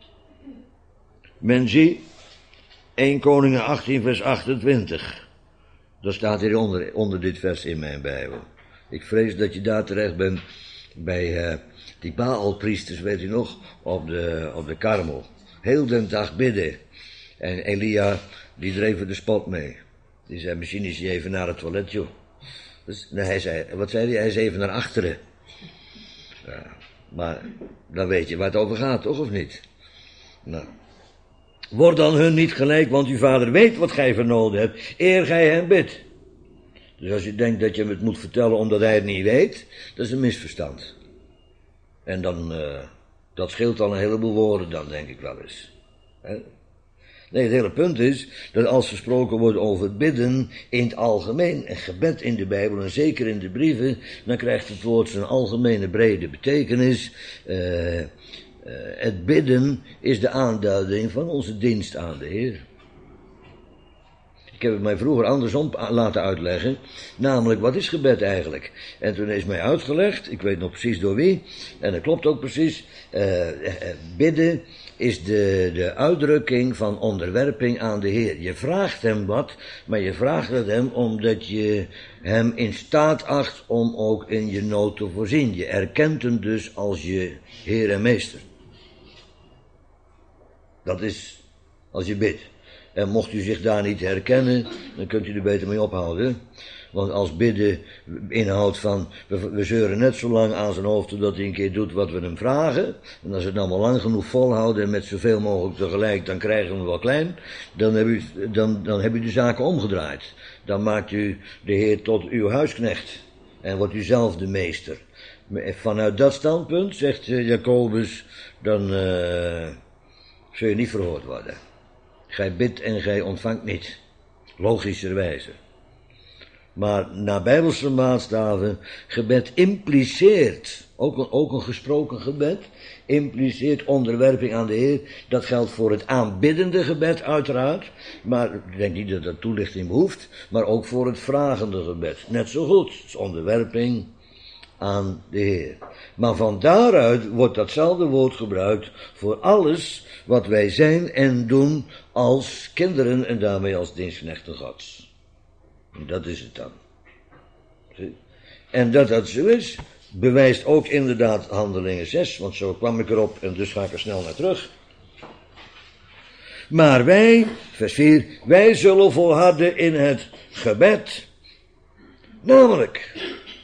Men zie, eerste Koningen achttien vers achtentwintig. Dat staat hier onder, onder dit vers in mijn Bijbel. Ik vrees dat je daar terecht bent bij uh, die Baalpriesters, weet u nog, op de, op de Karmel. Heel de dag bidden. En Elia, die dreef er de spot mee. Die zei, misschien is hij even naar het toilet, joh. Dus, nee, hij zei, wat zei hij? Hij is even naar achteren. Ja, maar dan weet je waar het over gaat, toch, of niet? Nou. Word dan hun niet gelijk, want uw vader weet wat gij vernoden hebt, eer gij hem bidt. Dus als je denkt dat je hem het moet vertellen omdat hij het niet weet, dat is een misverstand. En dan, uh, dat scheelt al een heleboel woorden dan, denk ik wel eens. He? Nee, het hele punt is dat als gesproken wordt over bidden in het algemeen en gebed in de Bijbel en zeker in de brieven, dan krijgt het woord zijn algemene brede betekenis. Uh, uh, het bidden is de aanduiding van onze dienst aan de Heer. Ik heb het mij vroeger andersom laten uitleggen, namelijk wat is gebed eigenlijk? En toen is mij uitgelegd, ik weet nog precies door wie, en dat klopt ook precies, uh, bidden is de, de uitdrukking van onderwerping aan de Heer. Je vraagt hem wat, maar je vraagt het hem omdat je hem in staat acht om ook in je nood te voorzien. Je erkent hem dus als je Heer en Meester. Dat is als je bidt. En mocht u zich daar niet herkennen, dan kunt u er beter mee ophouden. Want als bidden inhoudt van, we, we zeuren net zo lang aan zijn hoofd totdat hij een keer doet wat we hem vragen. En als we het nou maar lang genoeg volhouden en met zoveel mogelijk tegelijk, dan krijgen we hem wel klein. Dan heb u, dan, dan heb u de zaken omgedraaid. Dan maakt u de Heer tot uw huisknecht. En wordt u zelf de meester. Vanuit dat standpunt, zegt Jacobus, dan uh, zul je niet verhoord worden. Gij bidt en gij ontvangt niet. Logischerwijze. Maar naar bijbelse maatstaven, gebed impliceert, ook een, ook een gesproken gebed, impliceert onderwerping aan de Heer. Dat geldt voor het aanbiddende gebed uiteraard, maar ik denk niet dat dat toelichting behoeft, maar ook voor het vragende gebed. Net zo goed, het is onderwerping aan de Heer. Maar van daaruit wordt datzelfde woord gebruikt voor alles wat wij zijn en doen als kinderen en daarmee als dienstknechten Gods. En dat is het dan. En dat dat zo is, bewijst ook inderdaad Handelingen zes, want zo kwam ik erop en dus ga ik er snel naar terug. Maar wij, vers vier, wij zullen volharden in het gebed, namelijk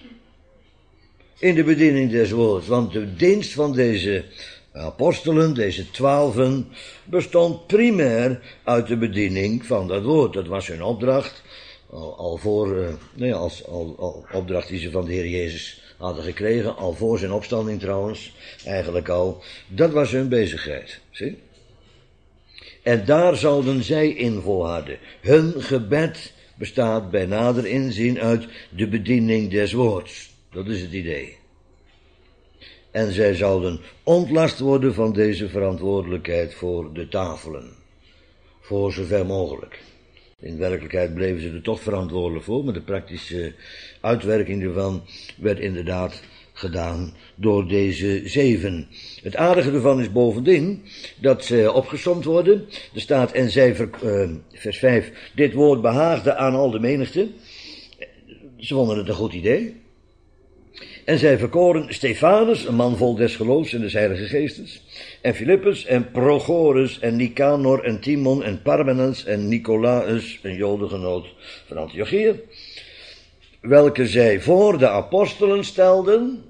in de bediening des woords, want de dienst van deze apostelen, deze twaalfen, bestond primair uit de bediening van dat woord. Dat was hun opdracht, al, al voor, uh, nee, als al, al opdracht die ze van de Heer Jezus hadden gekregen, al voor zijn opstanding trouwens, eigenlijk al. Dat was hun bezigheid, zie? En daar zouden zij in volharden. Hun gebed bestaat bij nader inzien uit de bediening des woords. Dat is het idee. En zij zouden ontlast worden van deze verantwoordelijkheid voor de tafelen. Voor zover mogelijk. In werkelijkheid bleven ze er toch verantwoordelijk voor, maar de praktische uitwerking ervan werd inderdaad gedaan door deze zeven. Het aardige ervan is bovendien dat ze opgesomd worden. Er staat, en zij, ver, uh, vers vijf, dit woord behaagde aan al de menigte. Ze vonden het een goed idee. En zij verkoren Stefanus, een man vol des geloofs en des heilige geestes, en Philippus en Prochorus en Nicanor en Timon en Parmenas en Nicolaus, een jodengenoot van Antiochië, welke zij voor de apostelen stelden.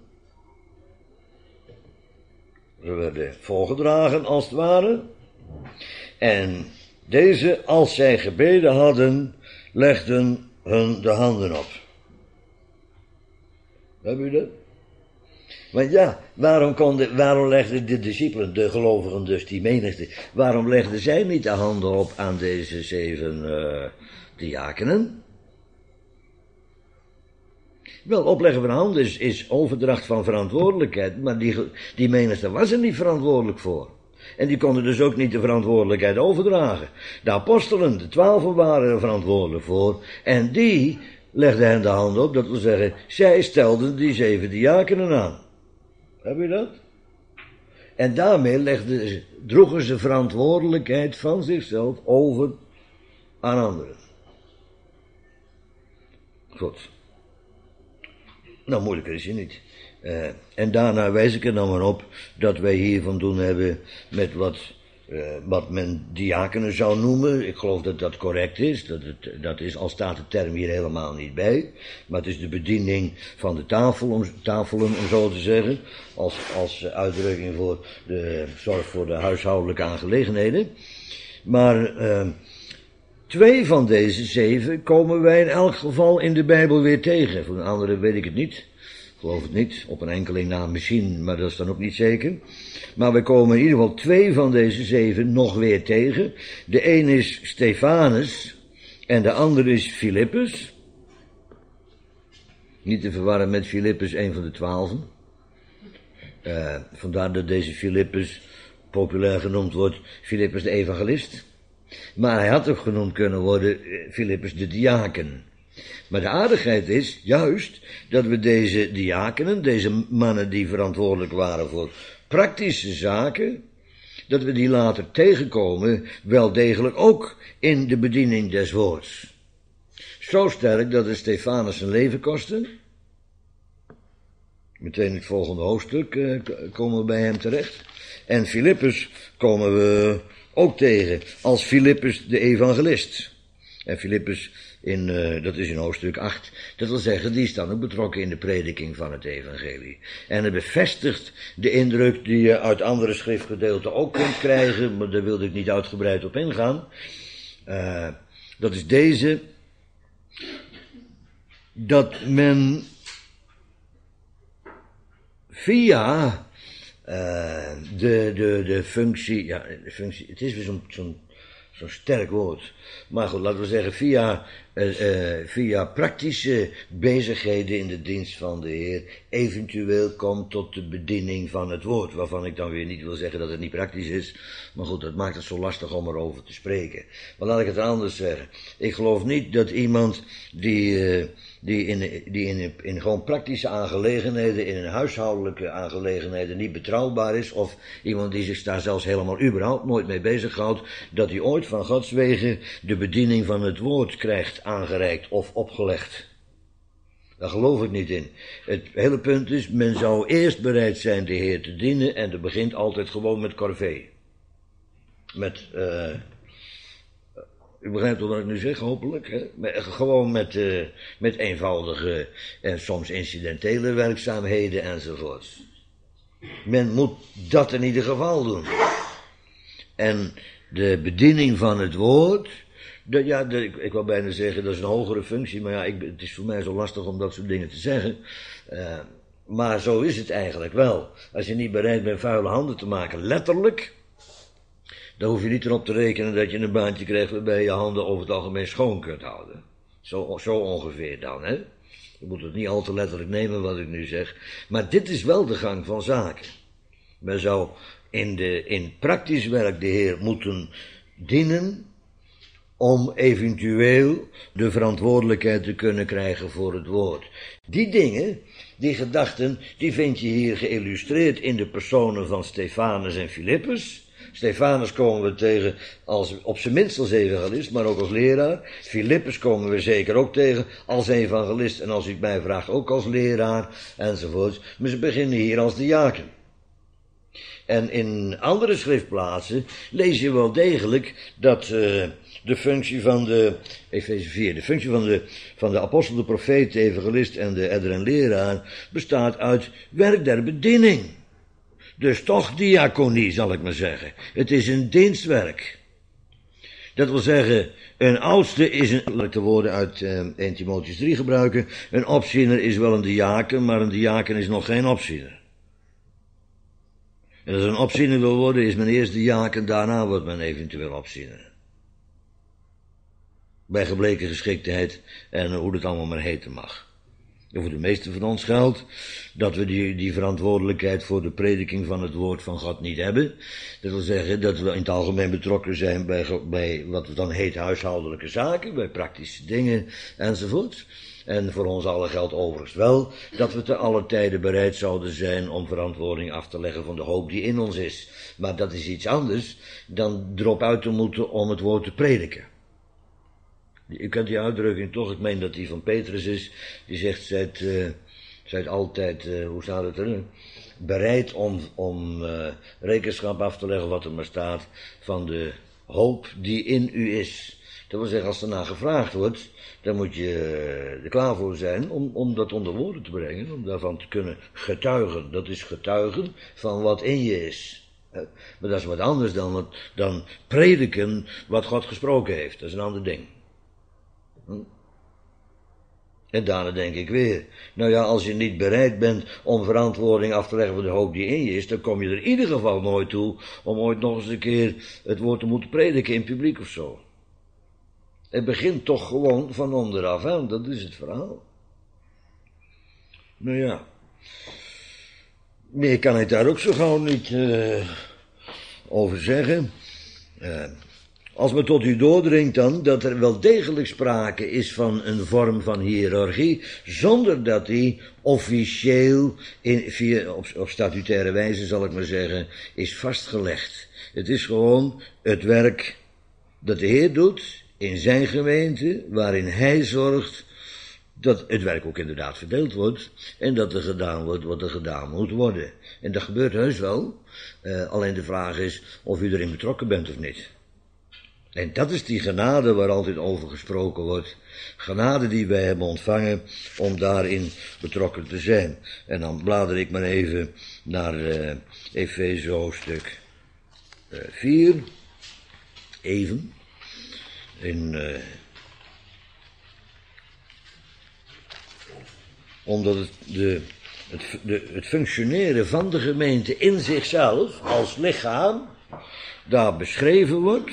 Ze werden voorgedragen als het ware. En deze, als zij gebeden hadden, legden hun de handen op. Heb u dat? Want ja, waarom, konden, waarom legden de discipelen, de gelovigen dus, die menigte, waarom legden zij niet de handen op aan deze zeven uh, diakenen? Wel, opleggen van handen is, is overdracht van verantwoordelijkheid, maar die, die menigte was er niet verantwoordelijk voor. En die konden dus ook niet de verantwoordelijkheid overdragen. De apostelen, de twaalfen, waren er verantwoordelijk voor, en die legden hen de handen op, dat wil zeggen, zij stelden die zeven diakenen aan. Heb je dat? En daarmee legden ze, droegen ze verantwoordelijkheid van zichzelf over aan anderen. Goed. Nou, moeilijker is het niet. Uh, en daarna wijs ik er dan maar op dat wij hier van doen hebben met wat, uh, wat men diakenen zou noemen. Ik geloof dat dat correct is. Dat, het, dat is, al staat de term hier helemaal niet bij. Maar het is de bediening van de tafel, om, tafelen, om zo te zeggen. Als, als uitdrukking voor de zorg voor de huishoudelijke aangelegenheden. Maar uh, twee van deze zeven komen wij in elk geval in de Bijbel weer tegen. Voor een andere weet ik het niet. Ik geloof het niet. Op een enkeling na misschien, maar dat is dan ook niet zeker. Maar we komen in ieder geval twee van deze zeven nog weer tegen. De een is Stefanus en de ander is Philippus. Niet te verwarren met Philippus, een van de twaalfen. Uh, vandaar dat deze Philippus populair genoemd wordt Philippus de evangelist. Maar hij had ook genoemd kunnen worden Philippus de diaken. Maar de aardigheid is juist dat we deze diakenen, deze mannen die verantwoordelijk waren voor praktische zaken, dat we die later tegenkomen, wel degelijk ook in de bediening des woords. Zo sterk dat het Stefanus zijn leven kostte. Meteen in het volgende hoofdstuk uh, komen we bij hem terecht. En Filippus komen we ook tegen als Filippus de evangelist. En Filippus, in, uh, dat is in hoofdstuk acht, dat wil zeggen, die is dan ook betrokken in de prediking van het evangelie. En het bevestigt de indruk die je uit andere schriftgedeelten ook kunt krijgen, maar daar wilde ik niet uitgebreid op ingaan. Uh, dat is deze, dat men via uh, de, de, de functie, ja, de functie, het is weer zo'n zo'n zo'n sterk woord, maar goed, laten we zeggen, via, uh, uh, via praktische bezigheden in de dienst van de Heer, eventueel komt tot de bediening van het woord, waarvan ik dan weer niet wil zeggen dat het niet praktisch is, maar goed, dat maakt het zo lastig om erover te spreken. Maar laat ik het anders zeggen. Ik geloof niet dat iemand die, uh, die, in, die in, in gewoon praktische aangelegenheden, in een huishoudelijke aangelegenheden niet betrouwbaar is, of iemand die zich daar zelfs helemaal überhaupt nooit mee bezighoudt, dat hij ooit van Gods wegen de bediening van het woord krijgt aangereikt of opgelegd. Daar geloof ik niet in. Het hele punt is, men zou eerst bereid zijn de Heer te dienen, en dat begint altijd gewoon met corvée. Met, uh, u begrijpt wat ik nu zeg, hopelijk, hè? Met, gewoon met, uh, met eenvoudige en soms incidentele werkzaamheden enzovoorts. Men moet dat in ieder geval doen. En de bediening van het woord, de, ja, de, ik, ik wil bijna zeggen, dat is een hogere functie, maar ja, ik, het is voor mij zo lastig om dat soort dingen te zeggen. Uh, maar zo is het eigenlijk wel. Als je niet bereid bent vuile handen te maken, letterlijk, dan hoef je niet erop te rekenen dat je een baantje krijgt waarbij je handen over het algemeen schoon kunt houden. Zo, zo ongeveer dan, hè. Je moet het niet al te letterlijk nemen wat ik nu zeg. Maar dit is wel de gang van zaken. Men zou in, de, in praktisch werk de Heer moeten dienen om eventueel de verantwoordelijkheid te kunnen krijgen voor het woord. Die dingen, die gedachten, die vind je hier geïllustreerd in de personen van Stefanus en Filippus. Stefanus komen we tegen als, op zijn minst als evangelist, maar ook als leraar. Filippus komen we zeker ook tegen als evangelist en als u het mij vraagt ook als leraar enzovoort. Maar ze beginnen hier als diaken. En in andere schriftplaatsen lees je wel degelijk dat uh, de functie van de, Efeze vier, de functie van de, van de apostel, de profeet, de evangelist en de herder en leraar bestaat uit werk der bediening. Dus toch diaconie, zal ik maar zeggen. Het is een dienstwerk. Dat wil zeggen, een oudste is een, laat ik de woorden uit uh, eerste Timotheüs drie gebruiken, een opziener is wel een diaken, maar een diaken is nog geen opziener. En als een opziener wil worden, is men eerst diaken, daarna wordt men eventueel opziener. Bij gebleken geschiktheid en hoe het allemaal maar heten mag. En voor de meesten van ons geldt dat we die, die verantwoordelijkheid voor de prediking van het woord van God niet hebben. Dat wil zeggen dat we in het algemeen betrokken zijn bij, bij wat dan heet huishoudelijke zaken, bij praktische dingen enzovoort. En voor ons allen geldt overigens wel dat we te alle tijden bereid zouden zijn om verantwoording af te leggen van de hoop die in ons is. Maar dat is iets anders dan erop uit te moeten om het woord te prediken. U kent die uitdrukking toch, ik meen dat die van Petrus is, die zegt, zijt, uh, zijt altijd, uh, hoe staat het er, bereid om, om uh, rekenschap af te leggen wat er maar staat van de hoop die in u is. Dat wil zeggen, als er naar gevraagd wordt, dan moet je uh, er klaar voor zijn om, om dat onder woorden te brengen, om daarvan te kunnen getuigen. Dat is getuigen van wat in je is. Uh, maar dat is wat anders dan, dan prediken wat God gesproken heeft. Dat is een ander ding. Hm? En daarna denk ik weer, nou ja, als je niet bereid bent om verantwoording af te leggen voor de hoop die in je is, dan kom je er in ieder geval nooit toe om ooit nog eens een keer het woord te moeten prediken in publiek of zo. Het begint toch gewoon van onderaf aan, dat is het verhaal. Nou ja, meer kan ik daar ook zo gauw niet uh, over zeggen. Uh, Als me tot u doordringt dan dat er wel degelijk sprake is van een vorm van hiërarchie, zonder dat die officieel in, via, op, op statutaire wijze, zal ik maar zeggen, is vastgelegd. Het is gewoon het werk dat de Heer doet in zijn gemeente, waarin hij zorgt dat het werk ook inderdaad verdeeld wordt en dat er gedaan wordt wat er gedaan moet worden. En dat gebeurt heus wel, uh, alleen de vraag is of u erin betrokken bent of niet. En dat is die genade waar altijd over gesproken wordt. Genade die wij hebben ontvangen om daarin betrokken te zijn. En dan blader ik maar even naar uh, Efeze hoofdstuk uh, vier. Even. In, uh, omdat het, de, het, de, het functioneren van de gemeente in zichzelf als lichaam daar beschreven wordt.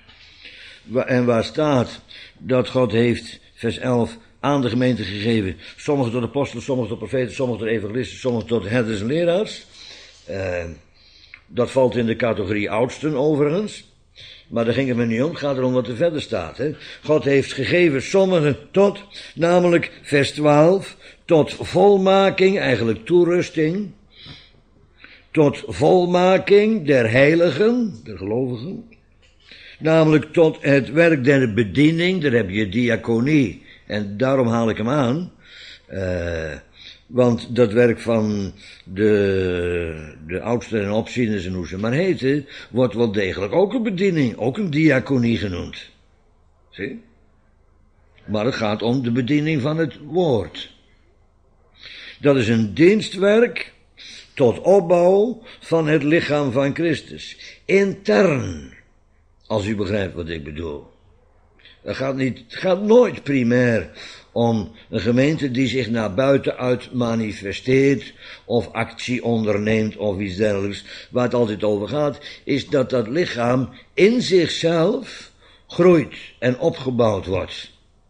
En waar staat dat God heeft, vers elf, aan de gemeente gegeven, sommigen tot apostelen, sommigen tot profeten, sommigen tot evangelisten, sommigen tot herders en leraars. Uh, dat valt in de categorie oudsten overigens. Maar daar ging het me niet om, het gaat erom wat er verder staat. Hè. God heeft gegeven sommigen tot, namelijk vers twaalf, tot volmaking, eigenlijk toerusting, tot volmaking der heiligen, der gelovigen, namelijk tot het werk der bediening, daar heb je diaconie, en daarom haal ik hem aan, uh, want dat werk van de, de oudsten en opzieners en hoe ze maar heten, wordt wel degelijk ook een bediening, ook een diaconie genoemd. Zie? Maar het gaat om de bediening van het woord. Dat is een dienstwerk tot opbouw van het lichaam van Christus. Intern, als u begrijpt wat ik bedoel. Het gaat, niet, het gaat nooit primair om een gemeente die zich naar buiten uit manifesteert of actie onderneemt of iets dergelijks. Waar het altijd over gaat, is dat dat lichaam in zichzelf groeit en opgebouwd wordt.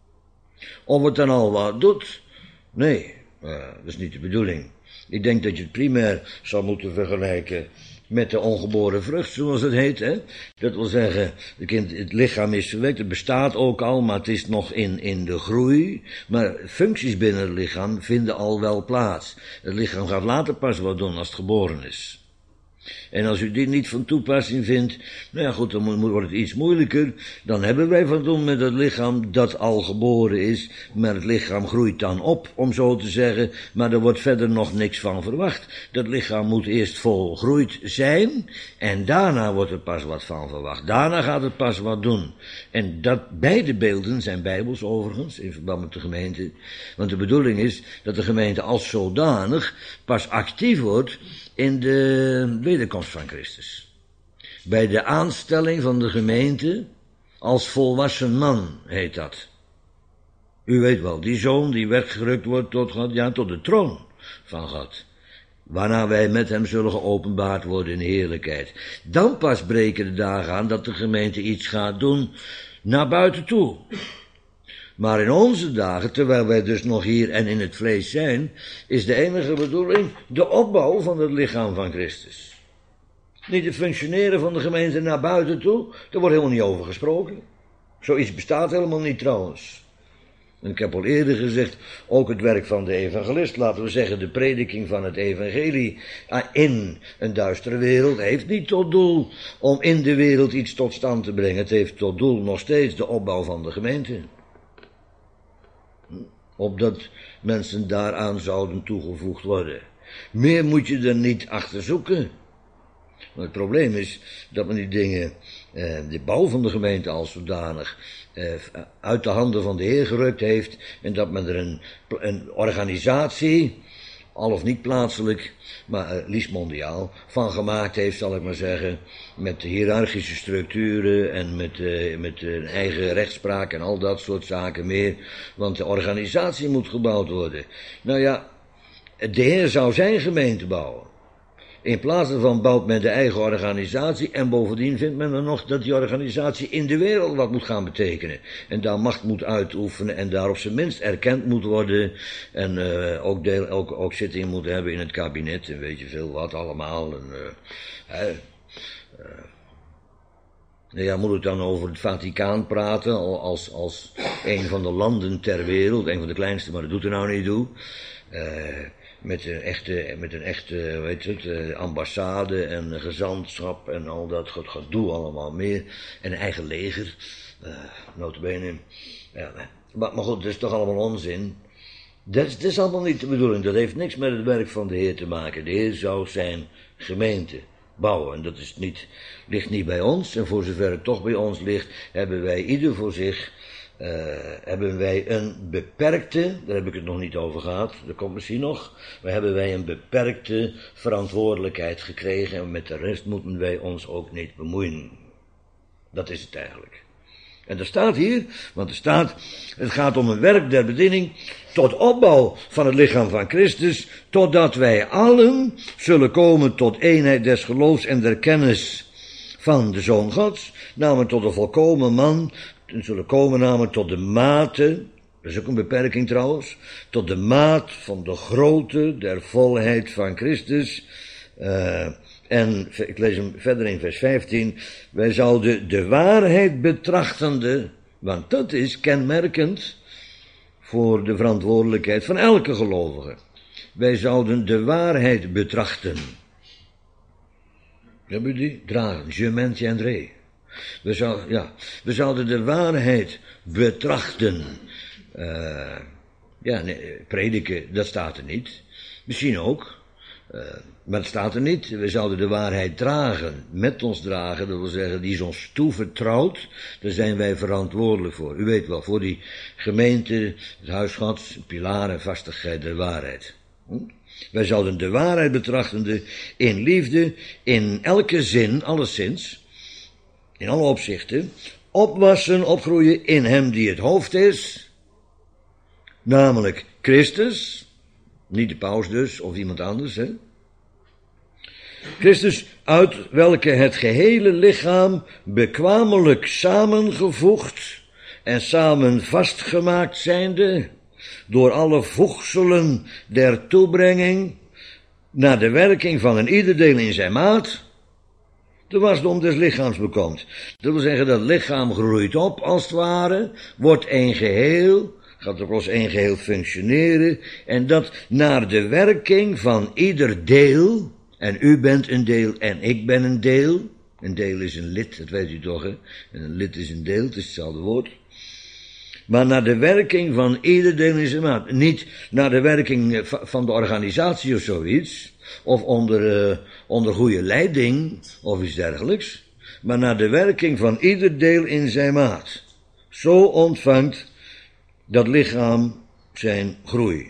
Of het dan al wat doet? Nee, uh, dat is niet de bedoeling. Ik denk dat je het primair zou moeten vergelijken met de ongeboren vrucht, zoals het heet, hè. Dat wil zeggen, het, kind, het lichaam is verwekt, het bestaat ook al, maar het is nog in, in de groei. Maar functies binnen het lichaam vinden al wel plaats. Het lichaam gaat later pas wat doen als het geboren is. En als u die niet van toepassing vindt, nou ja goed, dan moet, wordt het iets moeilijker. Dan hebben wij van doen met het lichaam dat al geboren is, maar het lichaam groeit dan op, om zo te zeggen, maar er wordt verder nog niks van verwacht. Dat lichaam moet eerst volgroeid zijn, en daarna wordt er pas wat van verwacht. Daarna gaat het pas wat doen. En dat, beide beelden zijn bijbels overigens, in verband met de gemeente. Want de bedoeling is dat de gemeente als zodanig pas actief wordt in de wederkomst van Christus. Bij de aanstelling van de gemeente als volwassen man heet dat. U weet wel, die zoon die weggerukt wordt tot God, ja, tot de troon van God. Waarna wij met hem zullen geopenbaard worden in heerlijkheid. Dan pas breken de dagen aan dat de gemeente iets gaat doen naar buiten toe. Maar in onze dagen, terwijl wij dus nog hier en in het vlees zijn, is de enige bedoeling de opbouw van het lichaam van Christus. Niet het functioneren van de gemeente naar buiten toe, daar wordt helemaal niet over gesproken. Zoiets bestaat helemaal niet trouwens. En ik heb al eerder gezegd, ook het werk van de evangelist, laten we zeggen de prediking van het evangelie in een duistere wereld, heeft niet tot doel om in de wereld iets tot stand te brengen. Het heeft tot doel nog steeds de opbouw van de gemeente. Opdat mensen daaraan zouden toegevoegd worden. Meer moet je er niet achter zoeken. Maar het probleem is dat men die dingen, eh, de bouw van de gemeente als zodanig, eh, uit de handen van de Heer gerukt heeft. En dat men er een, een organisatie, al of niet plaatselijk, maar uh, liefst mondiaal, van gemaakt heeft, zal ik maar zeggen, met hiërarchische structuren en met, uh, met een eigen rechtspraak en al dat soort zaken meer, want de organisatie moet gebouwd worden. Nou ja, de Heer zou zijn gemeente bouwen. In plaats daarvan bouwt men de eigen organisatie en bovendien vindt men dan nog dat die organisatie in de wereld wat moet gaan betekenen. En daar macht moet uitoefenen en daar op zijn minst erkend moet worden en uh, ook, deel, ook, ook zitting moet hebben in het kabinet en weet je veel wat allemaal. En, uh, hè, uh, nou ja, moet ik dan over het Vaticaan praten als, als een van de landen ter wereld, een van de kleinste, maar dat doet er nou niet toe. Uh, Met een echte, met een echte, weet je het, ambassade en gezantschap en al dat gedoe allemaal meer. En een eigen leger, uh, nota bene. Ja, maar, maar goed, dat is toch allemaal onzin. Dat, dat is allemaal niet de bedoeling. Dat heeft niks met het werk van de Heer te maken. De Heer zou zijn gemeente bouwen. En dat is niet, ligt niet bij ons. En voor zover het toch bij ons ligt, hebben wij ieder voor zich, uh, hebben wij een beperkte, daar heb ik het nog niet over gehad, dat komt misschien nog, maar hebben wij een beperkte verantwoordelijkheid gekregen en met de rest moeten wij ons ook niet bemoeien. Dat is het eigenlijk. En er staat hier, want er staat, het gaat om een werk der bediening tot opbouw van het lichaam van Christus, totdat wij allen zullen komen tot eenheid des geloofs en der kennis van de Zoon Gods, namelijk tot een volkomen man, zullen komen namelijk tot de mate, dat is ook een beperking trouwens, tot de maat van de grootte der volheid van Christus. Uh, En ik lees hem verder in vers vijftien. Wij zouden de waarheid betrachtende, want dat is kenmerkend voor de verantwoordelijkheid van elke gelovige. Wij zouden de waarheid betrachten. Hebben die? Dragen. Je maintiendrai. We zouden, ja, we zouden de waarheid betrachten. Uh, ja, nee, prediken, dat staat er niet. Misschien ook. Uh, maar het staat er niet. We zouden de waarheid dragen, met ons dragen, dat wil zeggen, die is ons toevertrouwd, daar zijn wij verantwoordelijk voor. U weet wel, voor die gemeente, het huis Gods, pilaar en vastigheid der waarheid. Hm? Wij zouden de waarheid betrachtende in liefde, in elke zin, alleszins, in alle opzichten, opwassen, opgroeien in hem die het hoofd is, namelijk Christus, niet de paus dus, of iemand anders, hè. Christus, uit welke het gehele lichaam bekwamelijk samengevoegd en samen vastgemaakt zijnde, door alle voegselen der toebrenging, naar de werking van een ieder deel in zijn maat, de wasdom des lichaams bekomt. Dat wil zeggen, dat lichaam groeit op, als het ware, wordt één geheel, gaat ook als één geheel functioneren, en dat naar de werking van ieder deel, en u bent een deel en ik ben een deel, een deel is een lid, dat weet u toch, hè? En een lid is een deel, het is hetzelfde woord. Maar naar de werking van ieder deel in zijn maat. Niet naar de werking van de organisatie of zoiets, of onder, uh, onder goede leiding, of iets dergelijks, maar naar de werking van ieder deel in zijn maat. Zo ontvangt dat lichaam zijn groei.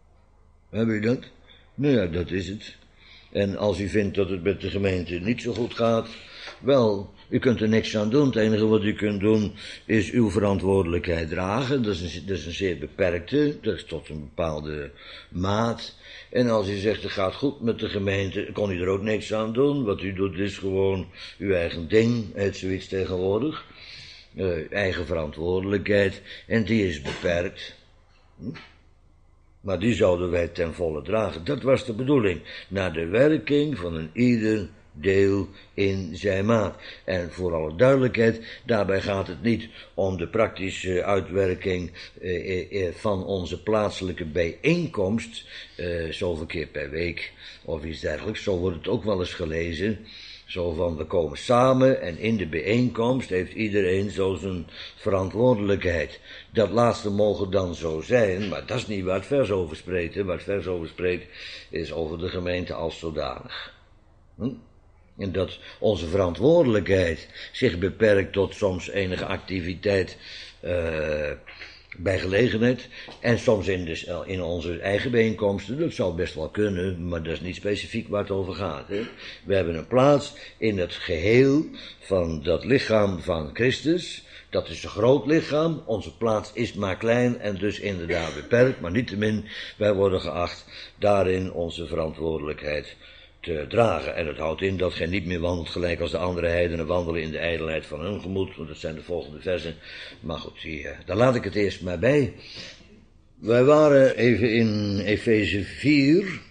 Heb je dat? Nou ja, dat is het. En als u vindt dat het met de gemeente niet zo goed gaat, wel, u kunt er niks aan doen. Het enige wat u kunt doen is uw verantwoordelijkheid dragen. Dat is een, dat is een zeer beperkte, dat is tot een bepaalde maat. En als u zegt het gaat goed met de gemeente, kon u er ook niks aan doen. Wat u doet is gewoon uw eigen ding, heet zoiets tegenwoordig. Uh, eigen verantwoordelijkheid, en die is beperkt. Hm? Maar die zouden wij ten volle dragen. Dat was de bedoeling. Naar de werking van een ieder deel in zijn maat. En voor alle duidelijkheid, daarbij gaat het niet om de praktische uitwerking eh, eh, van onze plaatselijke bijeenkomst, eh, zoveel keer per week of iets dergelijks. Zo wordt het ook wel eens gelezen. Zo van, we komen samen en in de bijeenkomst heeft iedereen zo zijn verantwoordelijkheid. Dat laatste mogen dan zo zijn, maar dat is niet waar het vers over spreekt. Hè. Waar het vers over spreekt is over de gemeente als zodanig. Hm? En dat onze verantwoordelijkheid zich beperkt tot soms enige activiteit uh, bij gelegenheid. En soms in, de, in onze eigen bijeenkomsten, dat zou best wel kunnen, maar dat is niet specifiek waar het over gaat. Hè. We hebben een plaats in het geheel van dat lichaam van Christus. Dat is een groot lichaam, onze plaats is maar klein en dus inderdaad beperkt, maar niettemin, wij worden geacht daarin onze verantwoordelijkheid te dragen. En dat houdt in dat gij niet meer wandelt gelijk als de andere heidenen wandelen in de ijdelheid van hun gemoed, want dat zijn de volgende versen. Maar goed, die, daar laat ik het eerst maar bij. Wij waren even in Efeze vier,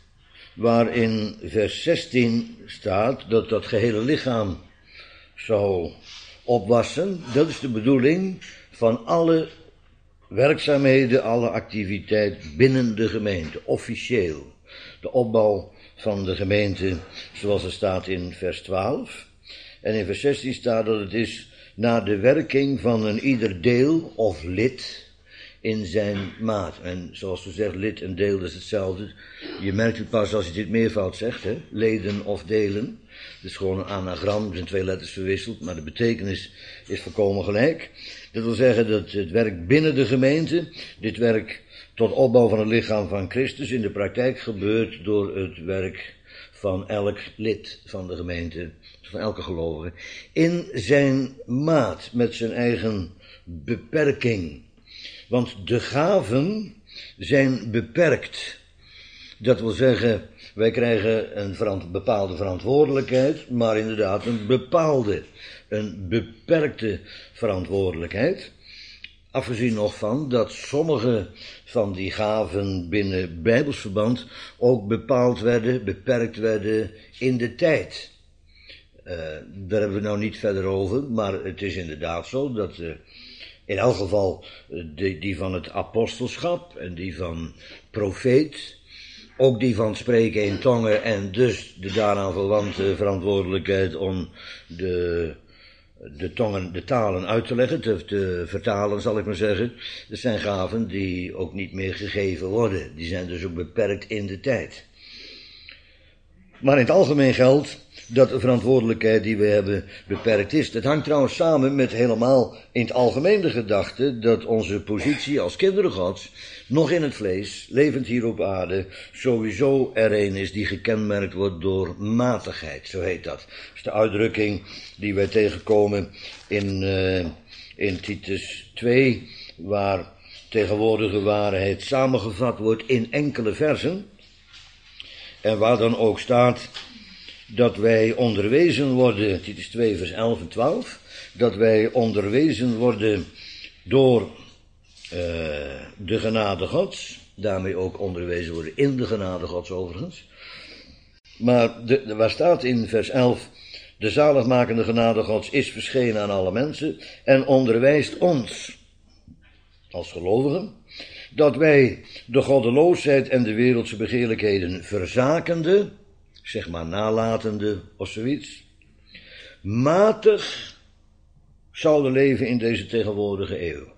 waarin vers zestien staat dat dat gehele lichaam zou opwassen. Dat is de bedoeling van alle werkzaamheden, alle activiteit binnen de gemeente, officieel. De opbouw van de gemeente, zoals er staat in vers twaalf. En in vers zestien staat dat het is naar de werking van een ieder deel of lid in zijn maat. En zoals u zegt, lid en deel is hetzelfde. Je merkt het pas als je dit meervoud zegt, hè? Leden of delen. Het is gewoon een anagram, er zijn twee letters verwisseld, maar de betekenis is volkomen gelijk. Dat wil zeggen dat het werk binnen de gemeente, dit werk tot opbouw van het lichaam van Christus, in de praktijk gebeurt door het werk van elk lid van de gemeente, van elke gelovige, in zijn maat, met zijn eigen beperking. Want de gaven zijn beperkt. Dat wil zeggen, wij krijgen een verant- bepaalde verantwoordelijkheid, maar inderdaad een bepaalde, een beperkte verantwoordelijkheid. Afgezien nog van dat sommige van die gaven binnen bijbelsverband ook bepaald werden, beperkt werden in de tijd. Uh, daar hebben we nou niet verder over, maar het is inderdaad zo dat uh, in elk geval uh, die, die van het apostelschap en die van profeet, ook die van spreken in tongen en dus de daaraan verwante verantwoordelijkheid om de, de tongen, de talen uit te leggen, te, te vertalen zal ik maar zeggen. Dat zijn gaven die ook niet meer gegeven worden. Die zijn dus ook beperkt in de tijd. Maar in het algemeen geldt dat de verantwoordelijkheid die we hebben beperkt is. Dat hangt trouwens samen met helemaal in het algemeen de gedachte dat onze positie als kinderen Gods nog in het vlees, levend hier op aarde, sowieso er een is die gekenmerkt wordt door matigheid, zo heet dat. Dat is de uitdrukking die wij tegenkomen in, uh, in Titus twee, waar tegenwoordige waarheid samengevat wordt in enkele versen. En waar dan ook staat dat wij onderwezen worden, Titus twee vers elf en twaalf, dat wij onderwezen worden door uh, de genade Gods, daarmee ook onderwezen worden in de genade Gods overigens. Maar de, de, waar staat in vers elf, de zaligmakende genade Gods is verschenen aan alle mensen en onderwijst ons, als gelovigen, dat wij de goddeloosheid en de wereldse begeerlijkheden verzakende, zeg maar nalatende of zoiets, matig zouden leven in deze tegenwoordige eeuw.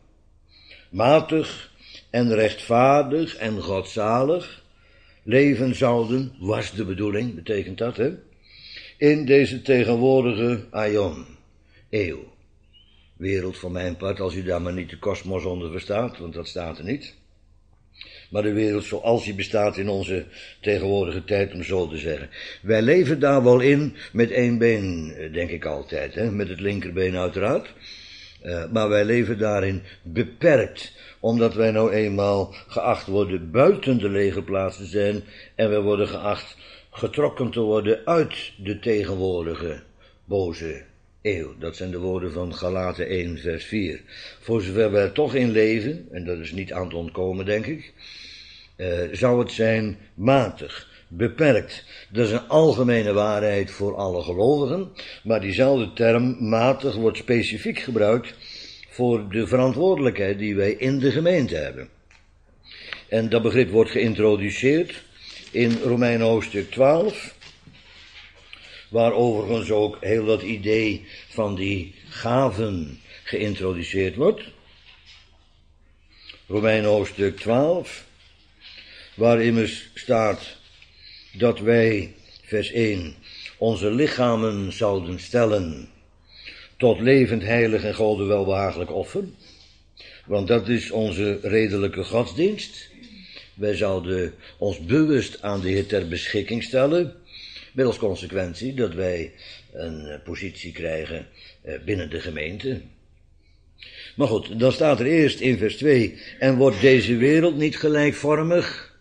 Matig en rechtvaardig en godzalig leven zouden, was de bedoeling, betekent dat, hè? In deze tegenwoordige aion, eeuw. Wereld voor mijn part, als u daar maar niet de kosmos onder verstaat, want dat staat er niet. Maar de wereld zoals die bestaat in onze tegenwoordige tijd, om zo te zeggen. Wij leven daar wel in met één been, denk ik altijd, hè? Met het linkerbeen uiteraard. Uh, maar wij leven daarin beperkt, omdat wij nou eenmaal geacht worden buiten de legerplaats te zijn en wij worden geacht getrokken te worden uit de tegenwoordige boze eeuw. Dat zijn de woorden van Galaten één vers vier. Voor zover wij er toch in leven, en dat is niet aan te ontkomen denk ik, uh, zou het zijn matig, beperkt. Dat is een algemene waarheid voor alle gelovigen, maar diezelfde term matig wordt specifiek gebruikt voor de verantwoordelijkheid die wij in de gemeente hebben. En dat begrip wordt geïntroduceerd in Romeinen hoofdstuk twaalf, waar overigens ook heel dat idee van die gaven geïntroduceerd wordt. Romeinen hoofdstuk twaalf, waar immers staat dat wij, vers één, onze lichamen zouden stellen tot levend, heilig en Gode welbehagelijk offer. Want dat is onze redelijke godsdienst. Wij zouden ons bewust aan de Heer ter beschikking stellen, met als consequentie dat wij een positie krijgen binnen de gemeente. Maar goed, dan staat er eerst in vers twee, en wordt deze wereld niet gelijkvormig,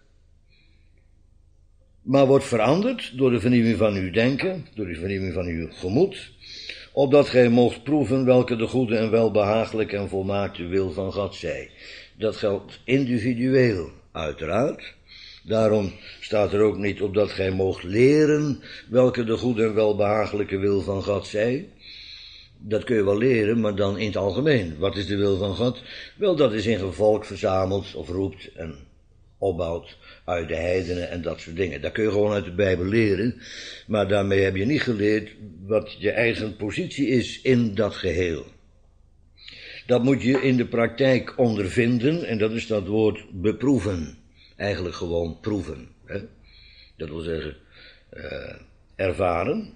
maar wordt veranderd door de vernieuwing van uw denken, door de vernieuwing van uw gemoed, opdat gij moogt proeven welke de goede en welbehagelijke en volmaakte wil van God zij. Dat geldt individueel, uiteraard. Daarom staat er ook niet opdat gij moogt leren welke de goede en welbehagelijke wil van God zij. Dat kun je wel leren, maar dan in het algemeen. Wat is de wil van God? Wel, dat is in een volk verzameld of roept en opbouwt uit de heidenen en dat soort dingen. Dat kun je gewoon uit de Bijbel leren, maar daarmee heb je niet geleerd wat je eigen positie is in dat geheel. Dat moet je in de praktijk ondervinden en dat is dat woord beproeven. Eigenlijk gewoon proeven. Hè? Dat wil zeggen uh, ervaren.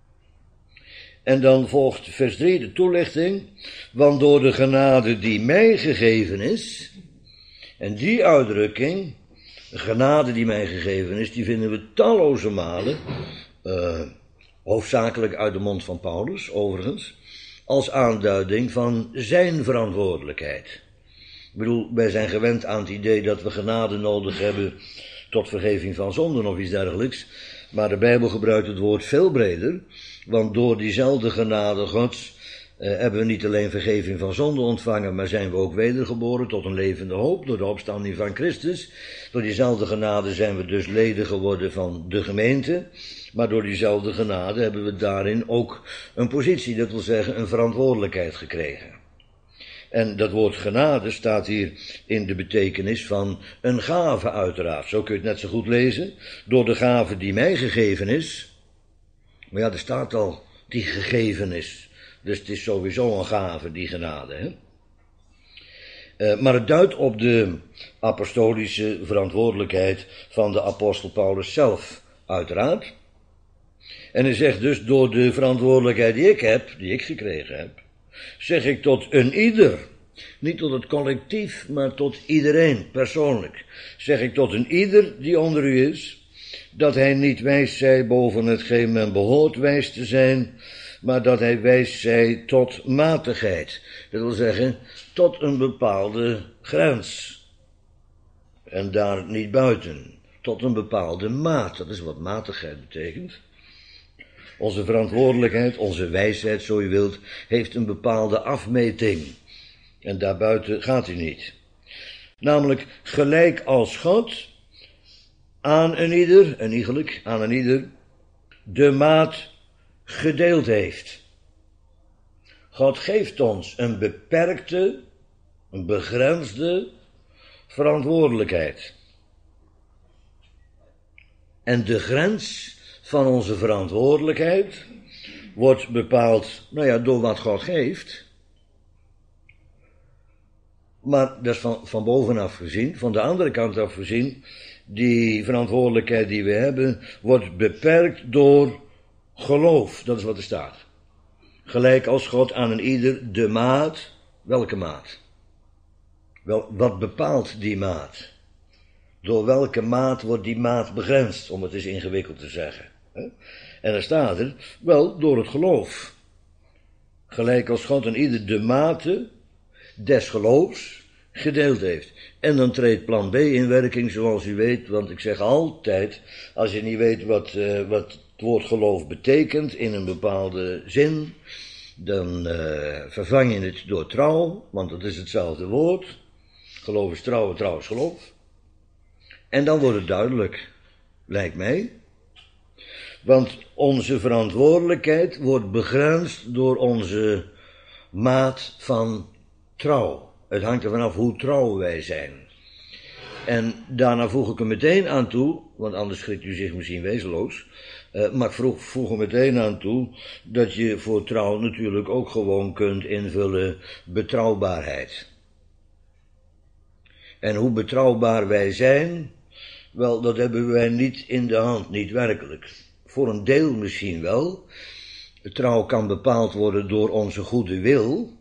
En dan volgt vers drie de toelichting. Want door de genade die mij gegeven is. En die uitdrukking, de genade die mij gegeven is, die vinden we talloze malen. Uh, hoofdzakelijk uit de mond van Paulus, overigens. Als aanduiding van zijn verantwoordelijkheid. Ik bedoel, wij zijn gewend aan het idee dat we genade nodig hebben tot vergeving van zonden of iets dergelijks. Maar de Bijbel gebruikt het woord veel breder. Want door diezelfde genade Gods eh, hebben we niet alleen vergeving van zonden ontvangen, maar zijn we ook wedergeboren tot een levende hoop door de opstanding van Christus. Door diezelfde genade zijn we dus leden geworden van de gemeente. Maar door diezelfde genade hebben we daarin ook een positie, dat wil zeggen een verantwoordelijkheid gekregen. En dat woord genade staat hier in de betekenis van een gave uiteraard. Zo kun je het net zo goed lezen. Door de gave die mij gegeven is. Maar ja, er staat al die gegeven is. Dus het is sowieso een gave, die genade. Hè? Uh, maar het duidt op de apostolische verantwoordelijkheid van de apostel Paulus zelf, uiteraard. En hij zegt dus, door de verantwoordelijkheid die ik heb, die ik gekregen heb, zeg ik tot een ieder, niet tot het collectief, maar tot iedereen, persoonlijk, zeg ik tot een ieder die onder u is, dat hij niet wijs zij boven hetgeen men behoort wijs te zijn, maar dat hij wijs zij tot matigheid. Dat wil zeggen, tot een bepaalde grens. En daar niet buiten. Tot een bepaalde maat. Dat is wat matigheid betekent. Onze verantwoordelijkheid, onze wijsheid, zo je wilt, heeft een bepaalde afmeting. En daarbuiten gaat hij niet. Namelijk, gelijk als God aan een ieder, en iegelijk aan een ieder, de maat gedeeld heeft. God geeft ons een beperkte, een begrensde verantwoordelijkheid. En de grens van onze verantwoordelijkheid wordt bepaald, nou ja, door wat God geeft. Maar dat is van, van bovenaf gezien, van de andere kant af gezien, die verantwoordelijkheid die we hebben, wordt beperkt door geloof. Dat is wat er staat. Gelijk als God aan een ieder de maat, welke maat? Wel, wat bepaalt die maat? Door welke maat wordt die maat begrensd, om het eens ingewikkeld te zeggen. En dan staat er, wel, door het geloof. Gelijk als God aan ieder de mate des geloofs gedeeld heeft. En dan treedt plan B in werking, zoals u weet, want ik zeg altijd, als je niet weet wat, uh, wat het woord geloof betekent in een bepaalde zin, dan uh, vervang je het door trouw, want dat is hetzelfde woord. Geloof is trouw, trouw is geloof. En dan wordt het duidelijk, lijkt mij. Want onze verantwoordelijkheid wordt begrensd door onze maat van trouw. Het hangt er vanaf hoe trouw wij zijn. En daarna voeg ik er meteen aan toe, want anders schrikt u zich misschien wezenloos, uh, maar ik vroeg, voeg er meteen aan toe dat je voor trouw natuurlijk ook gewoon kunt invullen betrouwbaarheid. En hoe betrouwbaar wij zijn, wel, dat hebben wij niet in de hand, niet werkelijk. Voor een deel misschien wel. Trouw kan bepaald worden door onze goede wil.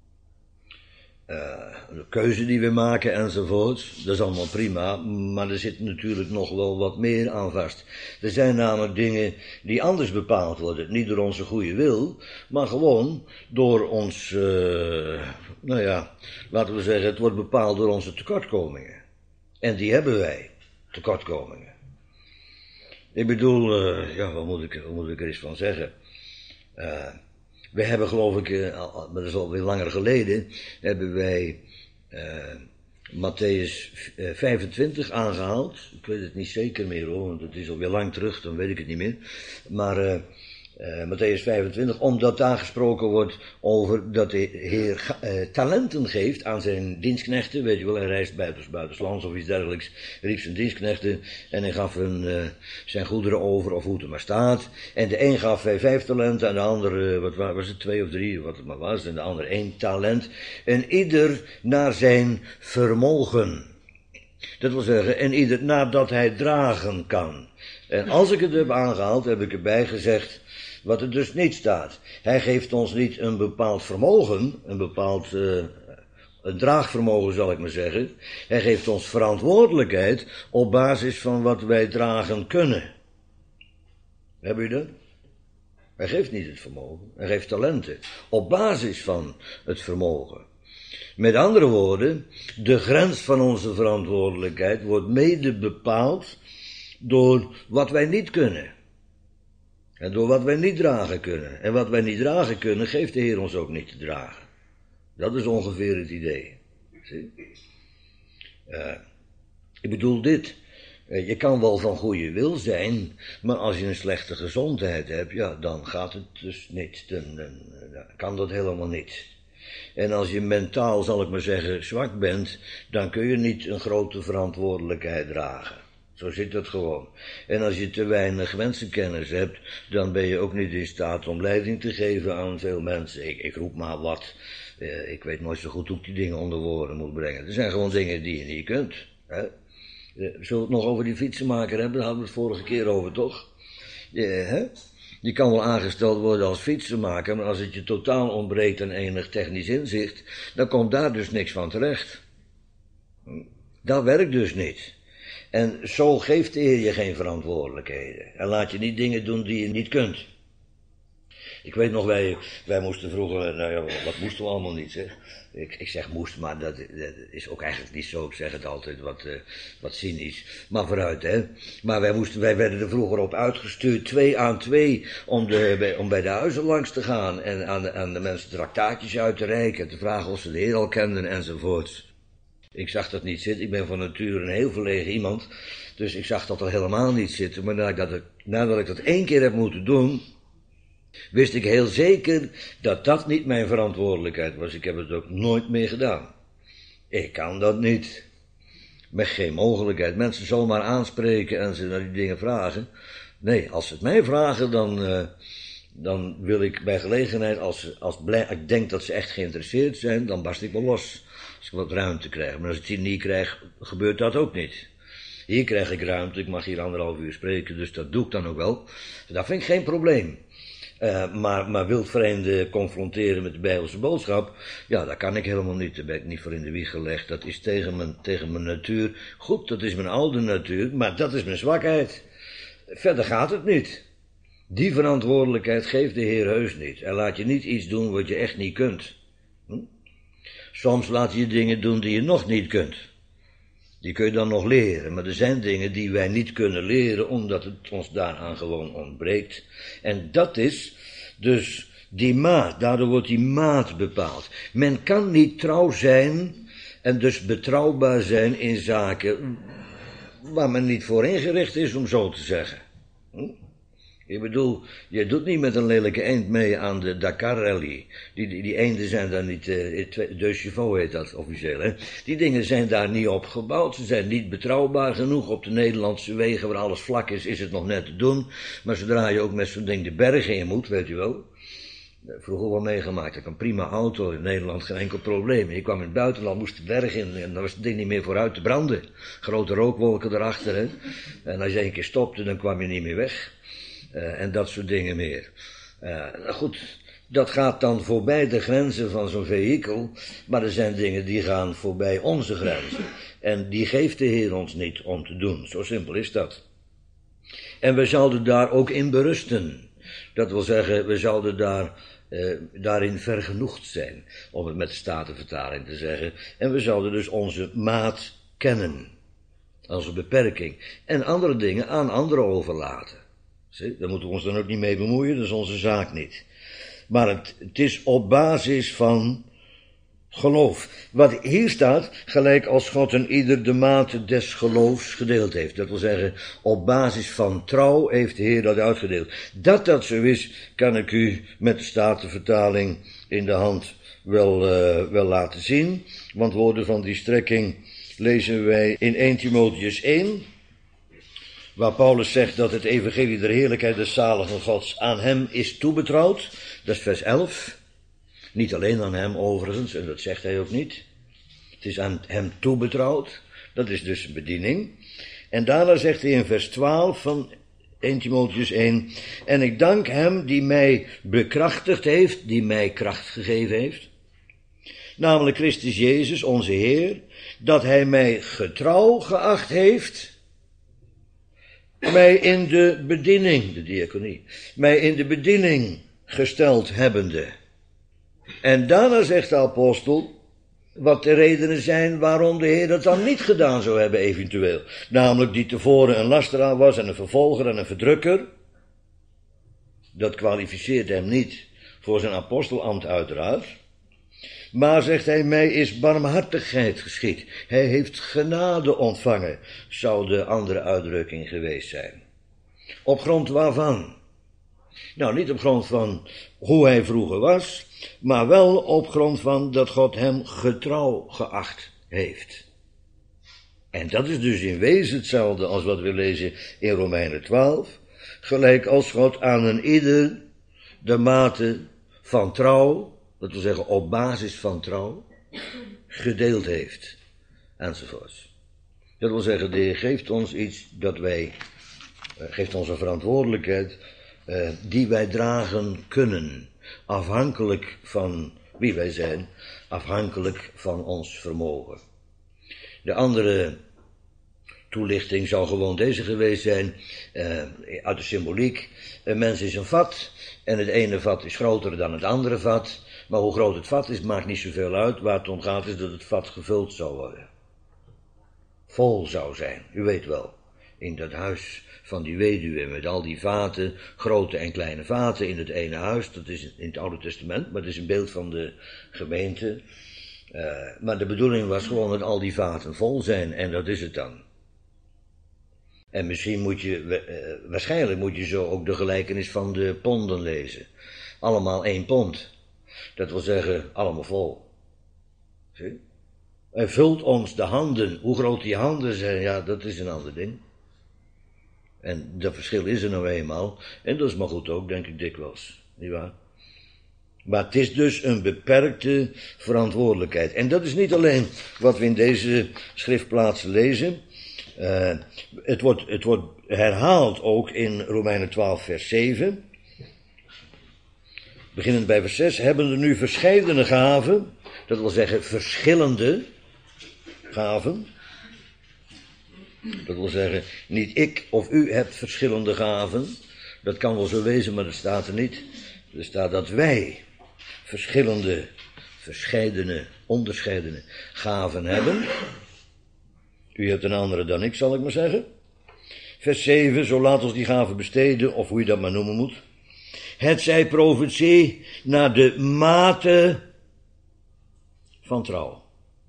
Uh, de keuze die we maken enzovoort. Dat is allemaal prima, maar er zit natuurlijk nog wel wat meer aan vast. Er zijn namelijk dingen die anders bepaald worden. Niet door onze goede wil, maar gewoon door ons, uh, nou ja, laten we zeggen, het wordt bepaald door onze tekortkomingen. En die hebben wij, tekortkomingen. Ik bedoel, uh, ja, wat moet ik, wat moet ik er eens van zeggen? Uh, we hebben geloof ik, uh, al, maar dat is alweer langer geleden, hebben wij uh, Matthäus vijfentwintig aangehaald. Ik weet het niet zeker meer hoor, want het is alweer lang terug, dan weet ik het niet meer. Maar uh, Uh, Mattheüs vijfentwintig, omdat daar gesproken wordt over dat de Heer uh, talenten geeft aan zijn dienstknechten. Weet je wel, hij reist buitens, buitenslands of iets dergelijks, riep zijn dienstknechten en hij gaf hun uh, zijn goederen over of hoe het er maar staat. En de een gaf hij vijf talenten en de ander, uh, wat was het, twee of drie, wat het maar was, en de ander één talent. En ieder naar zijn vermogen. Dat wil zeggen, en ieder nadat hij dragen kan. En als ik het heb aangehaald, heb ik erbij gezegd wat er dus niet staat. Hij geeft ons niet een bepaald vermogen, een bepaald uh, een draagvermogen zal ik maar zeggen. Hij geeft ons verantwoordelijkheid op basis van wat wij dragen kunnen. Hebben jullie dat? Hij geeft niet het vermogen, hij geeft talenten op basis van het vermogen. Met andere woorden, de grens van onze verantwoordelijkheid wordt mede bepaald door wat wij niet kunnen. En door wat wij niet dragen kunnen. En wat wij niet dragen kunnen, geeft de Heer ons ook niet te dragen. Dat is ongeveer het idee. Zie? Uh, ik bedoel dit. Uh, je kan wel van goede wil zijn, maar als je een slechte gezondheid hebt, ja, dan gaat het dus niet. Dan, dan, dan kan dat helemaal niet. En als je mentaal, zal ik maar zeggen, zwak bent, dan kun je niet een grote verantwoordelijkheid dragen. Zo zit het gewoon. En als je te weinig mensenkennis hebt, dan ben je ook niet in staat om leiding te geven aan veel mensen. Ik, ik roep maar wat. Eh, ik weet nooit zo goed hoe ik die dingen onder woorden moet brengen. Er zijn gewoon dingen die je niet kunt. Hè? Eh, zullen we het nog over die fietsenmaker hebben? Daar hadden we het vorige keer over, toch? Ja, hè? Die kan wel aangesteld worden als fietsenmaker, maar als het je totaal ontbreekt aan enig technisch inzicht, dan komt daar dus niks van terecht. Dat werkt dus niet. En zo geeft de Heer je geen verantwoordelijkheden. En laat je niet dingen doen die je niet kunt. Ik weet nog, wij, wij moesten vroeger, nou ja, wat moesten we allemaal niet, zeg. Ik, ik zeg moest, maar dat, dat is ook eigenlijk niet zo. Ik zeg het altijd wat, uh, wat cynisch. Maar vooruit, hè. Maar wij moesten, wij werden er vroeger op uitgestuurd, twee aan twee, om, de, bij, om bij de huizen langs te gaan. En aan de, aan de mensen traktaatjes uit te reiken, te vragen of ze de Heer al kenden, enzovoort. Ik zag dat niet zitten. Ik ben van nature een heel verlegen iemand. Dus ik zag dat al helemaal niet zitten. Maar nadat ik, nadat ik dat één keer heb moeten doen, wist ik heel zeker dat dat niet mijn verantwoordelijkheid was. Ik heb het ook nooit meer gedaan. Ik kan dat niet. Met geen mogelijkheid. Mensen zomaar aanspreken en ze naar die dingen vragen. Nee, als ze het mij vragen, dan, uh, dan wil ik bij gelegenheid, als, als blij, ik denk dat ze echt geïnteresseerd zijn, dan barst ik wel los. Als ik wat ruimte krijg. Maar als ik die niet krijg, gebeurt dat ook niet. Hier krijg ik ruimte, ik mag hier anderhalf uur spreken, dus dat doe ik dan ook wel. Dat vind ik geen probleem. Uh, maar, maar wildvreemden confronteren met de Bijbelse boodschap, ja, dat kan ik helemaal niet. Daar ben ik niet voor in de wieg gelegd. Dat is tegen mijn, tegen mijn natuur. Goed, dat is mijn oude natuur, maar dat is mijn zwakheid. Verder gaat het niet. Die verantwoordelijkheid geeft de Heer heus niet. En laat je niet iets doen wat je echt niet kunt. Hm? Soms laat je dingen doen die je nog niet kunt. Die kun je dan nog leren, maar er zijn dingen die wij niet kunnen leren, omdat het ons daaraan gewoon ontbreekt. En dat is dus die maat, daardoor wordt die maat bepaald. Men kan niet trouw zijn en dus betrouwbaar zijn in zaken waar men niet voor ingericht is, om zo te zeggen. Hm? Ik bedoel, je doet niet met een lelijke eend mee aan de Dakar Rally. Die, die, die eenden zijn daar niet, uh, deux chevaux heet dat officieel, hè. Die dingen zijn daar niet op gebouwd. Ze zijn niet betrouwbaar genoeg. Op de Nederlandse wegen waar alles vlak is, is het nog net te doen. Maar zodra je ook met zo'n ding de bergen in moet, weet je wel. Vroeger wel meegemaakt, ik had een prima auto in Nederland, geen enkel probleem. Ik kwam in het buitenland, moest de berg in en dan was het ding niet meer vooruit te branden. Grote rookwolken erachter, hè. En als je één keer stopte, dan kwam je niet meer weg. Uh, en dat soort dingen meer. Uh, goed, dat gaat dan voorbij de grenzen van zo'n vehikel, maar er zijn dingen die gaan voorbij onze grenzen. En die geeft de Heer ons niet om te doen, zo simpel is dat. En we zouden daar ook in berusten. Dat wil zeggen, we zouden daar, uh, daarin vergenoegd zijn, om het met de Statenvertaling te zeggen. En we zouden dus onze maat kennen, onze beperking, en andere dingen aan anderen overlaten. Zie, daar moeten we ons dan ook niet mee bemoeien, dat is onze zaak niet. Maar het, het is op basis van geloof. Wat hier staat, gelijk als God een ieder de mate des geloofs gedeeld heeft. Dat wil zeggen, op basis van trouw heeft de Heer dat uitgedeeld. Dat dat zo is, kan ik u met de Statenvertaling in de hand wel, uh, wel laten zien. Want woorden van die strekking lezen wij in eerste Timotheüs één... waar Paulus zegt dat het evangelie der heerlijkheid des zaligen Gods aan hem is toebetrouwd. Dat is vers elf. Niet alleen aan hem overigens, en dat zegt hij ook niet. Het is aan hem toebetrouwd. Dat is dus een bediening. En daarna zegt hij in vers twaalf van eerste Timotheüs één... En ik dank hem die mij bekrachtigd heeft, die mij kracht gegeven heeft. Namelijk Christus Jezus, onze Heer, dat hij mij getrouw geacht heeft... mij in de bediening, de diaconie, mij in de bediening gesteld hebbende. En daarna zegt de apostel, wat de redenen zijn waarom de Heer dat dan niet gedaan zou hebben eventueel. Namelijk die tevoren een lasteraar was en een vervolger en een verdrukker. Dat kwalificeert hem niet voor zijn apostelambt uiteraard. Maar, zegt hij, mij is barmhartigheid geschied. Hij heeft genade ontvangen, zou de andere uitdrukking geweest zijn. Op grond waarvan? Nou, niet op grond van hoe hij vroeger was, maar wel op grond van dat God hem getrouw geacht heeft. En dat is dus in wezen hetzelfde als wat we lezen in Romeinen twaalf. Gelijk als God aan een ieder de mate van trouw, dat wil zeggen op basis van trouw, gedeeld heeft, enzovoorts. Dat wil zeggen, de Heer geeft ons iets dat wij, uh, geeft ons een verantwoordelijkheid, uh, die wij dragen kunnen, afhankelijk van wie wij zijn, afhankelijk van ons vermogen. De andere toelichting zou gewoon deze geweest zijn, uh, uit de symboliek. Een mens is een vat, en het ene vat is groter dan het andere vat. Maar hoe groot het vat is, maakt niet zoveel uit. Waar het om gaat is dat het vat gevuld zou worden. Vol zou zijn, u weet wel. In dat huis van die weduwe met al die vaten, grote en kleine vaten in het ene huis. Dat is in het Oude Testament, maar dat is een beeld van de gemeente. Uh, maar de bedoeling was gewoon dat al die vaten vol zijn, en dat is het dan. En misschien moet je, uh, waarschijnlijk moet je zo ook de gelijkenis van de ponden lezen. Allemaal één pond. Dat wil zeggen, allemaal vol. Zie? Hij vult ons de handen. Hoe groot die handen zijn, ja, dat is een ander ding. En dat verschil is er nou eenmaal. En dat is maar goed ook, denk ik dikwijls. Niet waar? Maar het is dus een beperkte verantwoordelijkheid. En dat is niet alleen wat we in deze schriftplaatsen lezen. Uh, het, wordt, het wordt herhaald ook in Romeinen twaalf vers zeven. Beginnend bij vers zes, hebben er nu verscheidene gaven, dat wil zeggen verschillende gaven. Dat wil zeggen, niet ik of u hebt verschillende gaven, dat kan wel zo wezen, maar dat staat er niet. Er staat dat wij verschillende, verscheidene, onderscheidene gaven hebben. U hebt een andere dan ik, zal ik maar zeggen. Vers zeven, zo laat ons die gaven besteden, of hoe je dat maar noemen moet. Het zij profetie naar de mate van trouw.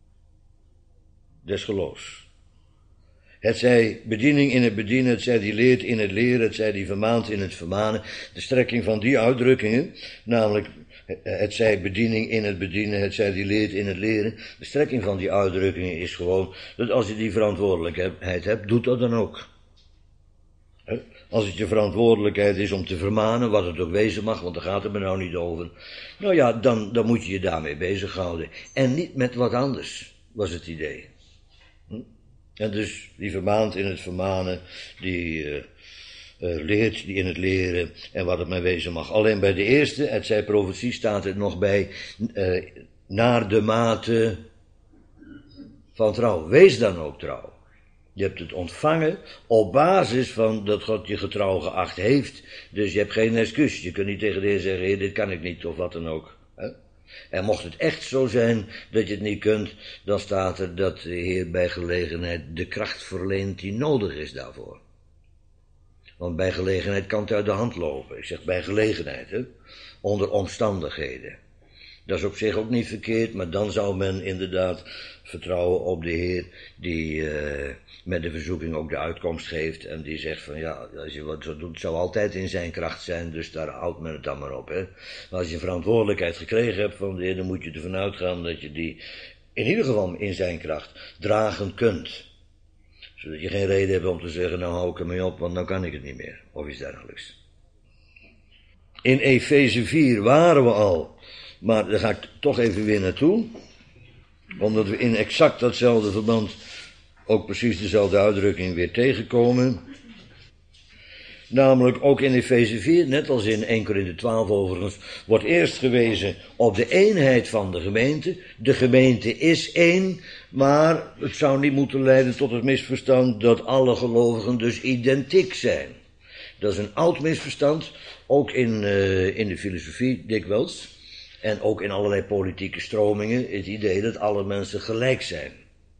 Des geloofs. Het zij bediening in het bedienen, het zij die leert in het leren, het zij die vermaant in het vermanen. De strekking van die uitdrukkingen, namelijk het zij bediening in het bedienen, het zij die leert in het leren. De strekking van die uitdrukkingen is gewoon dat als je die verantwoordelijkheid hebt, doet dat dan ook. Als het je verantwoordelijkheid is om te vermanen, wat het ook wezen mag, want daar gaat het me nou niet over. Nou ja, dan, dan moet je je daarmee bezighouden. En niet met wat anders, was het idee. Hm? En dus die vermaant in het vermanen, die uh, uh, leert die in het leren en wat het mee wezen mag. Alleen bij de eerste, het zij profetie, staat het nog bij, uh, naar de mate van trouw. Wees dan ook trouw. Je hebt het ontvangen op basis van dat God je getrouw geacht heeft. Dus je hebt geen excuus. Je kunt niet tegen de Heer zeggen, Heer, dit kan ik niet, of wat dan ook. En mocht het echt zo zijn dat je het niet kunt, dan staat er dat de Heer bij gelegenheid de kracht verleent die nodig is daarvoor. Want bij gelegenheid kan het uit de hand lopen. Ik zeg bij gelegenheid, hè? Onder omstandigheden. Dat is op zich ook niet verkeerd, maar dan zou men inderdaad vertrouwen op de Heer die uh, met de verzoeking ook de uitkomst geeft en die zegt van ja, als je wat zo doet, zou altijd in zijn kracht zijn, dus daar houdt men het dan maar op. Hè. Maar als je verantwoordelijkheid gekregen hebt van de Heer, dan moet je ervan uitgaan dat je die in ieder geval in zijn kracht dragen kunt. Zodat je geen reden hebt om te zeggen, nou hou ik ermee op, want dan kan ik het niet meer, of iets dergelijks. In Efeze vier waren we al, maar daar ga ik toch even weer naartoe, omdat we in exact datzelfde verband ook precies dezelfde uitdrukking weer tegenkomen. Namelijk ook in Efeze vier, net als in Eerste Korinthe twaalf overigens, wordt eerst gewezen op de eenheid van de gemeente. De gemeente is één, maar het zou niet moeten leiden tot het misverstand dat alle gelovigen dus identiek zijn. Dat is een oud misverstand, ook in, uh, in de filosofie dikwijls. En ook in allerlei politieke stromingen, het idee dat alle mensen gelijk zijn.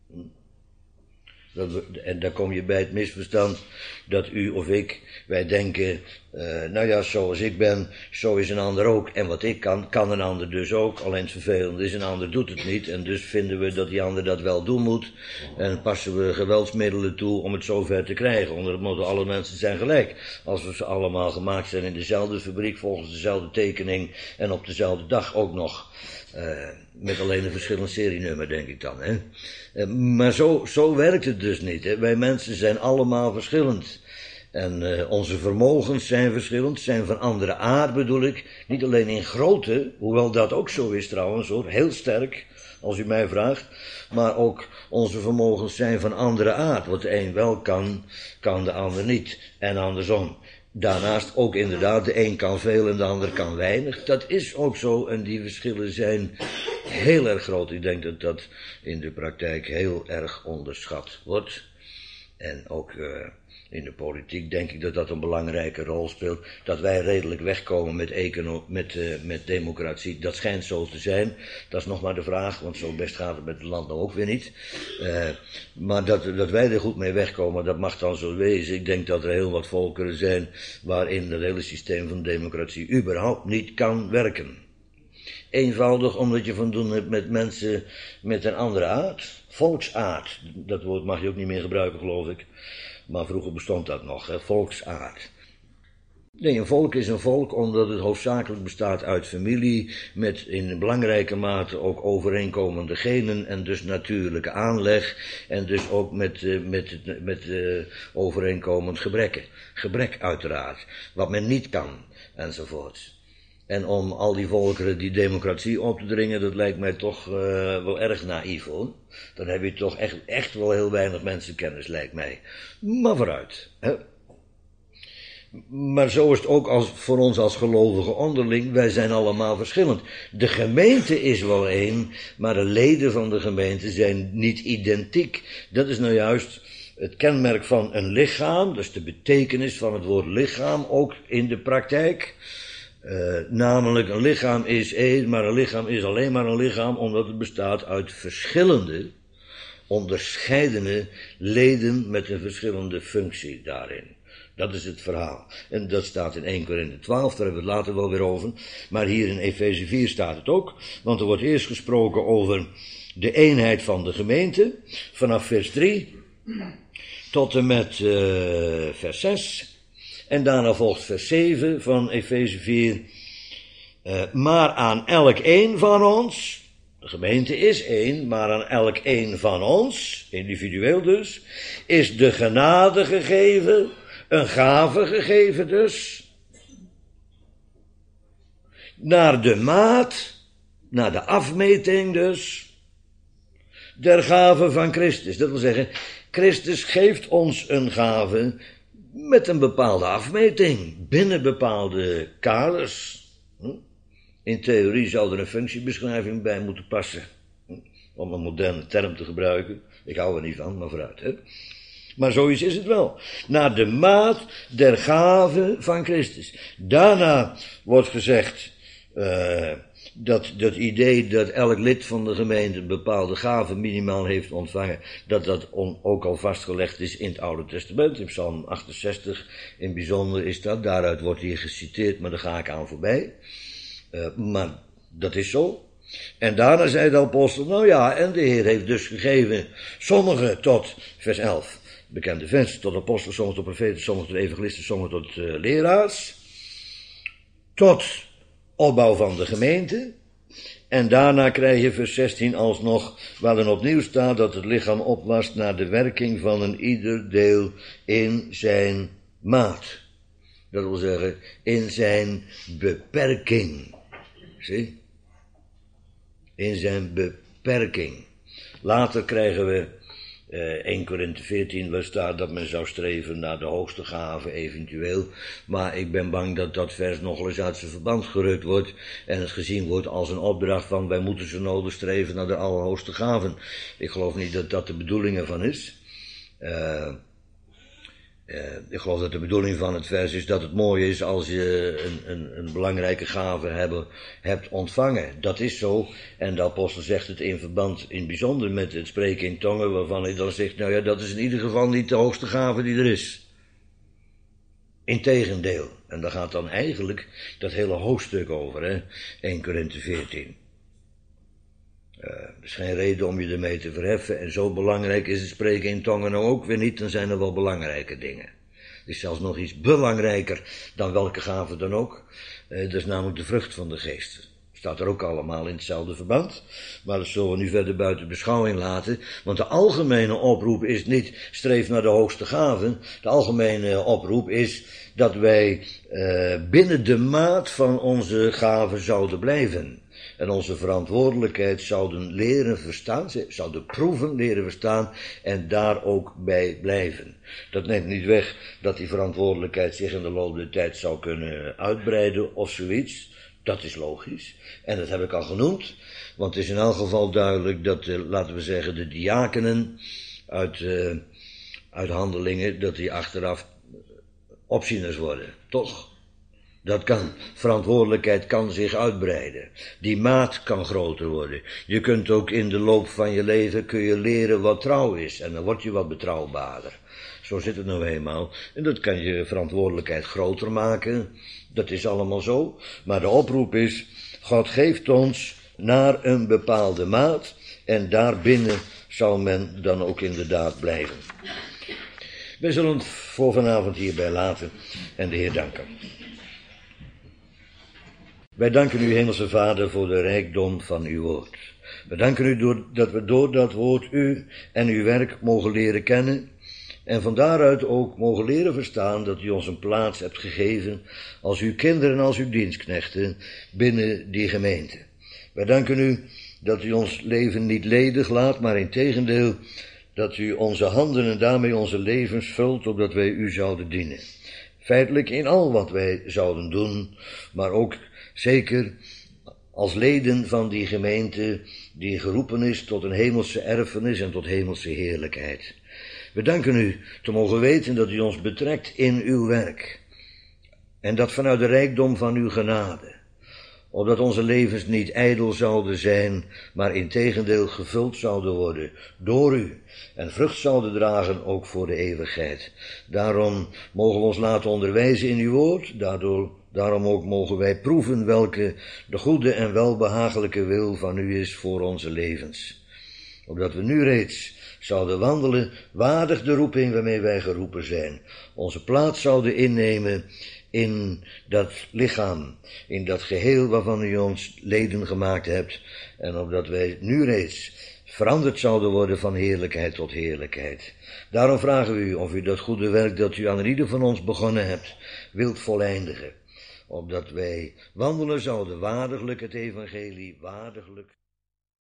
Dat we, en daar kom je bij het misverstand dat u of ik, wij denken, uh, nou ja, zoals ik ben, zo is een ander ook. En wat ik kan, kan een ander dus ook. Alleen het vervelende is, een ander doet het niet. En dus vinden we dat die ander dat wel doen moet. En passen we geweldsmiddelen toe om het zover te krijgen. Onder het motto, alle mensen zijn gelijk. Als we ze allemaal gemaakt zijn in dezelfde fabriek, volgens dezelfde tekening en op dezelfde dag ook nog. Uh, met alleen een verschillend serienummer, denk ik dan. Hè? Uh, maar zo, zo werkt het dus niet. Hè? Wij mensen zijn allemaal verschillend. En uh, onze vermogens zijn verschillend, zijn van andere aard bedoel ik. Niet alleen in grootte, hoewel dat ook zo is trouwens hoor, heel sterk, als u mij vraagt. Maar ook onze vermogens zijn van andere aard. Wat de een wel kan, kan de ander niet. En andersom. Daarnaast ook inderdaad, de een kan veel en de ander kan weinig. Dat is ook zo en die verschillen zijn heel erg groot. Ik denk dat dat in de praktijk heel erg onderschat wordt. En ook uh, in de politiek denk ik dat dat een belangrijke rol speelt. Dat wij redelijk wegkomen met, econo- met, uh, met democratie, dat schijnt zo te zijn. Dat is nog maar de vraag, want zo best gaat het met het land nou ook weer niet. Uh, maar dat, dat wij er goed mee wegkomen, dat mag dan zo wezen. Ik denk dat er heel wat volkeren zijn waarin het hele systeem van democratie überhaupt niet kan werken. Eenvoudig omdat je van doen hebt met mensen met een andere aard. Volksaard, dat woord mag je ook niet meer gebruiken geloof ik. Maar vroeger bestond dat nog, hè? Volksaard. Nee, een volk is een volk omdat het hoofdzakelijk bestaat uit familie, met in belangrijke mate ook overeenkomende genen en dus natuurlijke aanleg en dus ook met, uh, met, met uh, overeenkomend gebrekken. Gebrek uiteraard, wat men niet kan, enzovoort. En om al die volkeren die democratie op te dringen, dat lijkt mij toch uh, wel erg naïef hoor. Dan heb je toch echt, echt wel heel weinig mensenkennis, lijkt mij. Maar vooruit. Hè? Maar zo is het ook als, voor ons als gelovigen onderling, wij zijn allemaal verschillend. De gemeente is wel één, maar de leden van de gemeente zijn niet identiek. Dat is nou juist het kenmerk van een lichaam, dus de betekenis van het woord lichaam, ook in de praktijk. Uh, namelijk, een lichaam is één, maar een lichaam is alleen maar een lichaam omdat het bestaat uit verschillende, onderscheidene leden met een verschillende functie daarin. Dat is het verhaal. En dat staat in Eerste Korinthe twaalf, daar hebben we het later wel weer over. Maar hier in Efeze vier staat het ook, want er wordt eerst gesproken over de eenheid van de gemeente, vanaf vers drie tot en met uh, vers zes. En daarna volgt vers zeven van Efeze vier. Uh, maar aan elk een van ons, de gemeente is één, maar aan elk een van ons, individueel dus, is de genade gegeven, een gave gegeven dus, naar de maat, naar de afmeting dus, der gave van Christus. Dat wil zeggen, Christus geeft ons een gave met een bepaalde afmeting, binnen bepaalde kaders. In theorie zou er een functiebeschrijving bij moeten passen, om een moderne term te gebruiken. Ik hou er niet van, maar vooruit. Hè? Maar zoiets is het wel. Naar de maat der gave van Christus. Daarna wordt gezegd uh, dat dat idee dat elk lid van de gemeente een bepaalde gave minimaal heeft ontvangen, dat dat on, ook al vastgelegd is in het Oude Testament, in Psalm achtenzestig in bijzonder is dat, daaruit wordt hier geciteerd, maar daar ga ik aan voorbij. Uh, maar dat is zo. En daarna zei de apostel, nou ja, en de Heer heeft dus gegeven, sommigen tot, vers elf, bekende vers, tot apostelen, sommigen tot profeten, sommigen tot evangelisten, sommigen tot uh, leraars, tot opbouw van de gemeente. En daarna krijg je vers zestien alsnog, waar dan opnieuw staat dat het lichaam opwast naar de werking van een ieder deel in zijn maat. Dat wil zeggen, in zijn beperking. Zie? In zijn beperking. Later krijgen we uh, eerste Korinthe veertien, waar staat dat men zou streven naar de hoogste gave eventueel. Maar ik ben bang dat dat vers nog eens uit zijn verband gerukt wordt en het gezien wordt als een opdracht van wij moeten zo nodig streven naar de allerhoogste gaven. Ik geloof niet dat dat de bedoeling ervan is. Uh, Uh, ik geloof dat de bedoeling van het vers is dat het mooi is als je een, een, een belangrijke gave hebben, hebt ontvangen. Dat is zo. En de apostel zegt het in verband in bijzonder met het spreken in tongen, waarvan hij dan zegt, nou ja, dat is in ieder geval niet de hoogste gave die er is. Integendeel. En daar gaat dan eigenlijk dat hele hoofdstuk over, hè. eerste Korinthe veertien. Uh, er is geen reden om je ermee te verheffen. En zo belangrijk is het spreken in tongen nou ook weer niet. Dan zijn er wel belangrijke dingen. Er is zelfs nog iets belangrijker dan welke gave dan ook. Uh, dat is namelijk de vrucht van de geest. Staat er ook allemaal in hetzelfde verband. Maar dat zullen we nu verder buiten beschouwing laten. Want de algemene oproep is niet streef naar de hoogste gaven. De algemene oproep is dat wij uh, binnen de maat van onze gaven zouden blijven. En onze verantwoordelijkheid zouden leren verstaan, zouden proeven leren verstaan en daar ook bij blijven. Dat neemt niet weg dat die verantwoordelijkheid zich in de loop der tijd zou kunnen uitbreiden of zoiets. Dat is logisch. En dat heb ik al genoemd, want het is in elk geval duidelijk dat, uh, laten we zeggen, de diakenen uit, uh, uit handelingen, dat die achteraf opzieners worden, toch? Dat kan. Verantwoordelijkheid kan zich uitbreiden. Die maat kan groter worden. Je kunt ook in de loop van je leven kun je leren wat trouw is. En dan word je wat betrouwbaarder. Zo zit het nou eenmaal. En dat kan je verantwoordelijkheid groter maken. Dat is allemaal zo. Maar de oproep is, God geeft ons naar een bepaalde maat. En daarbinnen zal men dan ook inderdaad blijven. We zullen het voor vanavond hierbij laten. En de Heer danken. Wij danken u, Hemelse Vader, voor de rijkdom van uw woord. We danken u door, dat we door dat woord u en uw werk mogen leren kennen en van daaruit ook mogen leren verstaan dat u ons een plaats hebt gegeven als uw kinderen en als uw dienstknechten binnen die gemeente. Wij danken u dat u ons leven niet ledig laat, maar integendeel dat u onze handen en daarmee onze levens vult, opdat wij u zouden dienen. Feitelijk in al wat wij zouden doen, maar ook zeker als leden van die gemeente die geroepen is tot een hemelse erfenis en tot hemelse heerlijkheid. We danken u te mogen weten dat u ons betrekt in uw werk. En dat vanuit de rijkdom van uw genade. Opdat onze levens niet ijdel zouden zijn, maar integendeel gevuld zouden worden door u. En vrucht zouden dragen ook voor de eeuwigheid. Daarom mogen we ons laten onderwijzen in uw woord. Daardoor, daarom ook mogen wij proeven welke de goede en welbehagelijke wil van u is voor onze levens. Opdat we nu reeds zouden wandelen waardig de roeping waarmee wij geroepen zijn. Onze plaats zouden innemen in dat lichaam, in dat geheel waarvan u ons leden gemaakt hebt. En opdat wij nu reeds veranderd zouden worden van heerlijkheid tot heerlijkheid. Daarom vragen we u of u dat goede werk dat u aan ieder van ons begonnen hebt, wilt voleindigen. Opdat wij wandelen zouden waardiglijk het evangelie, waardiglijk.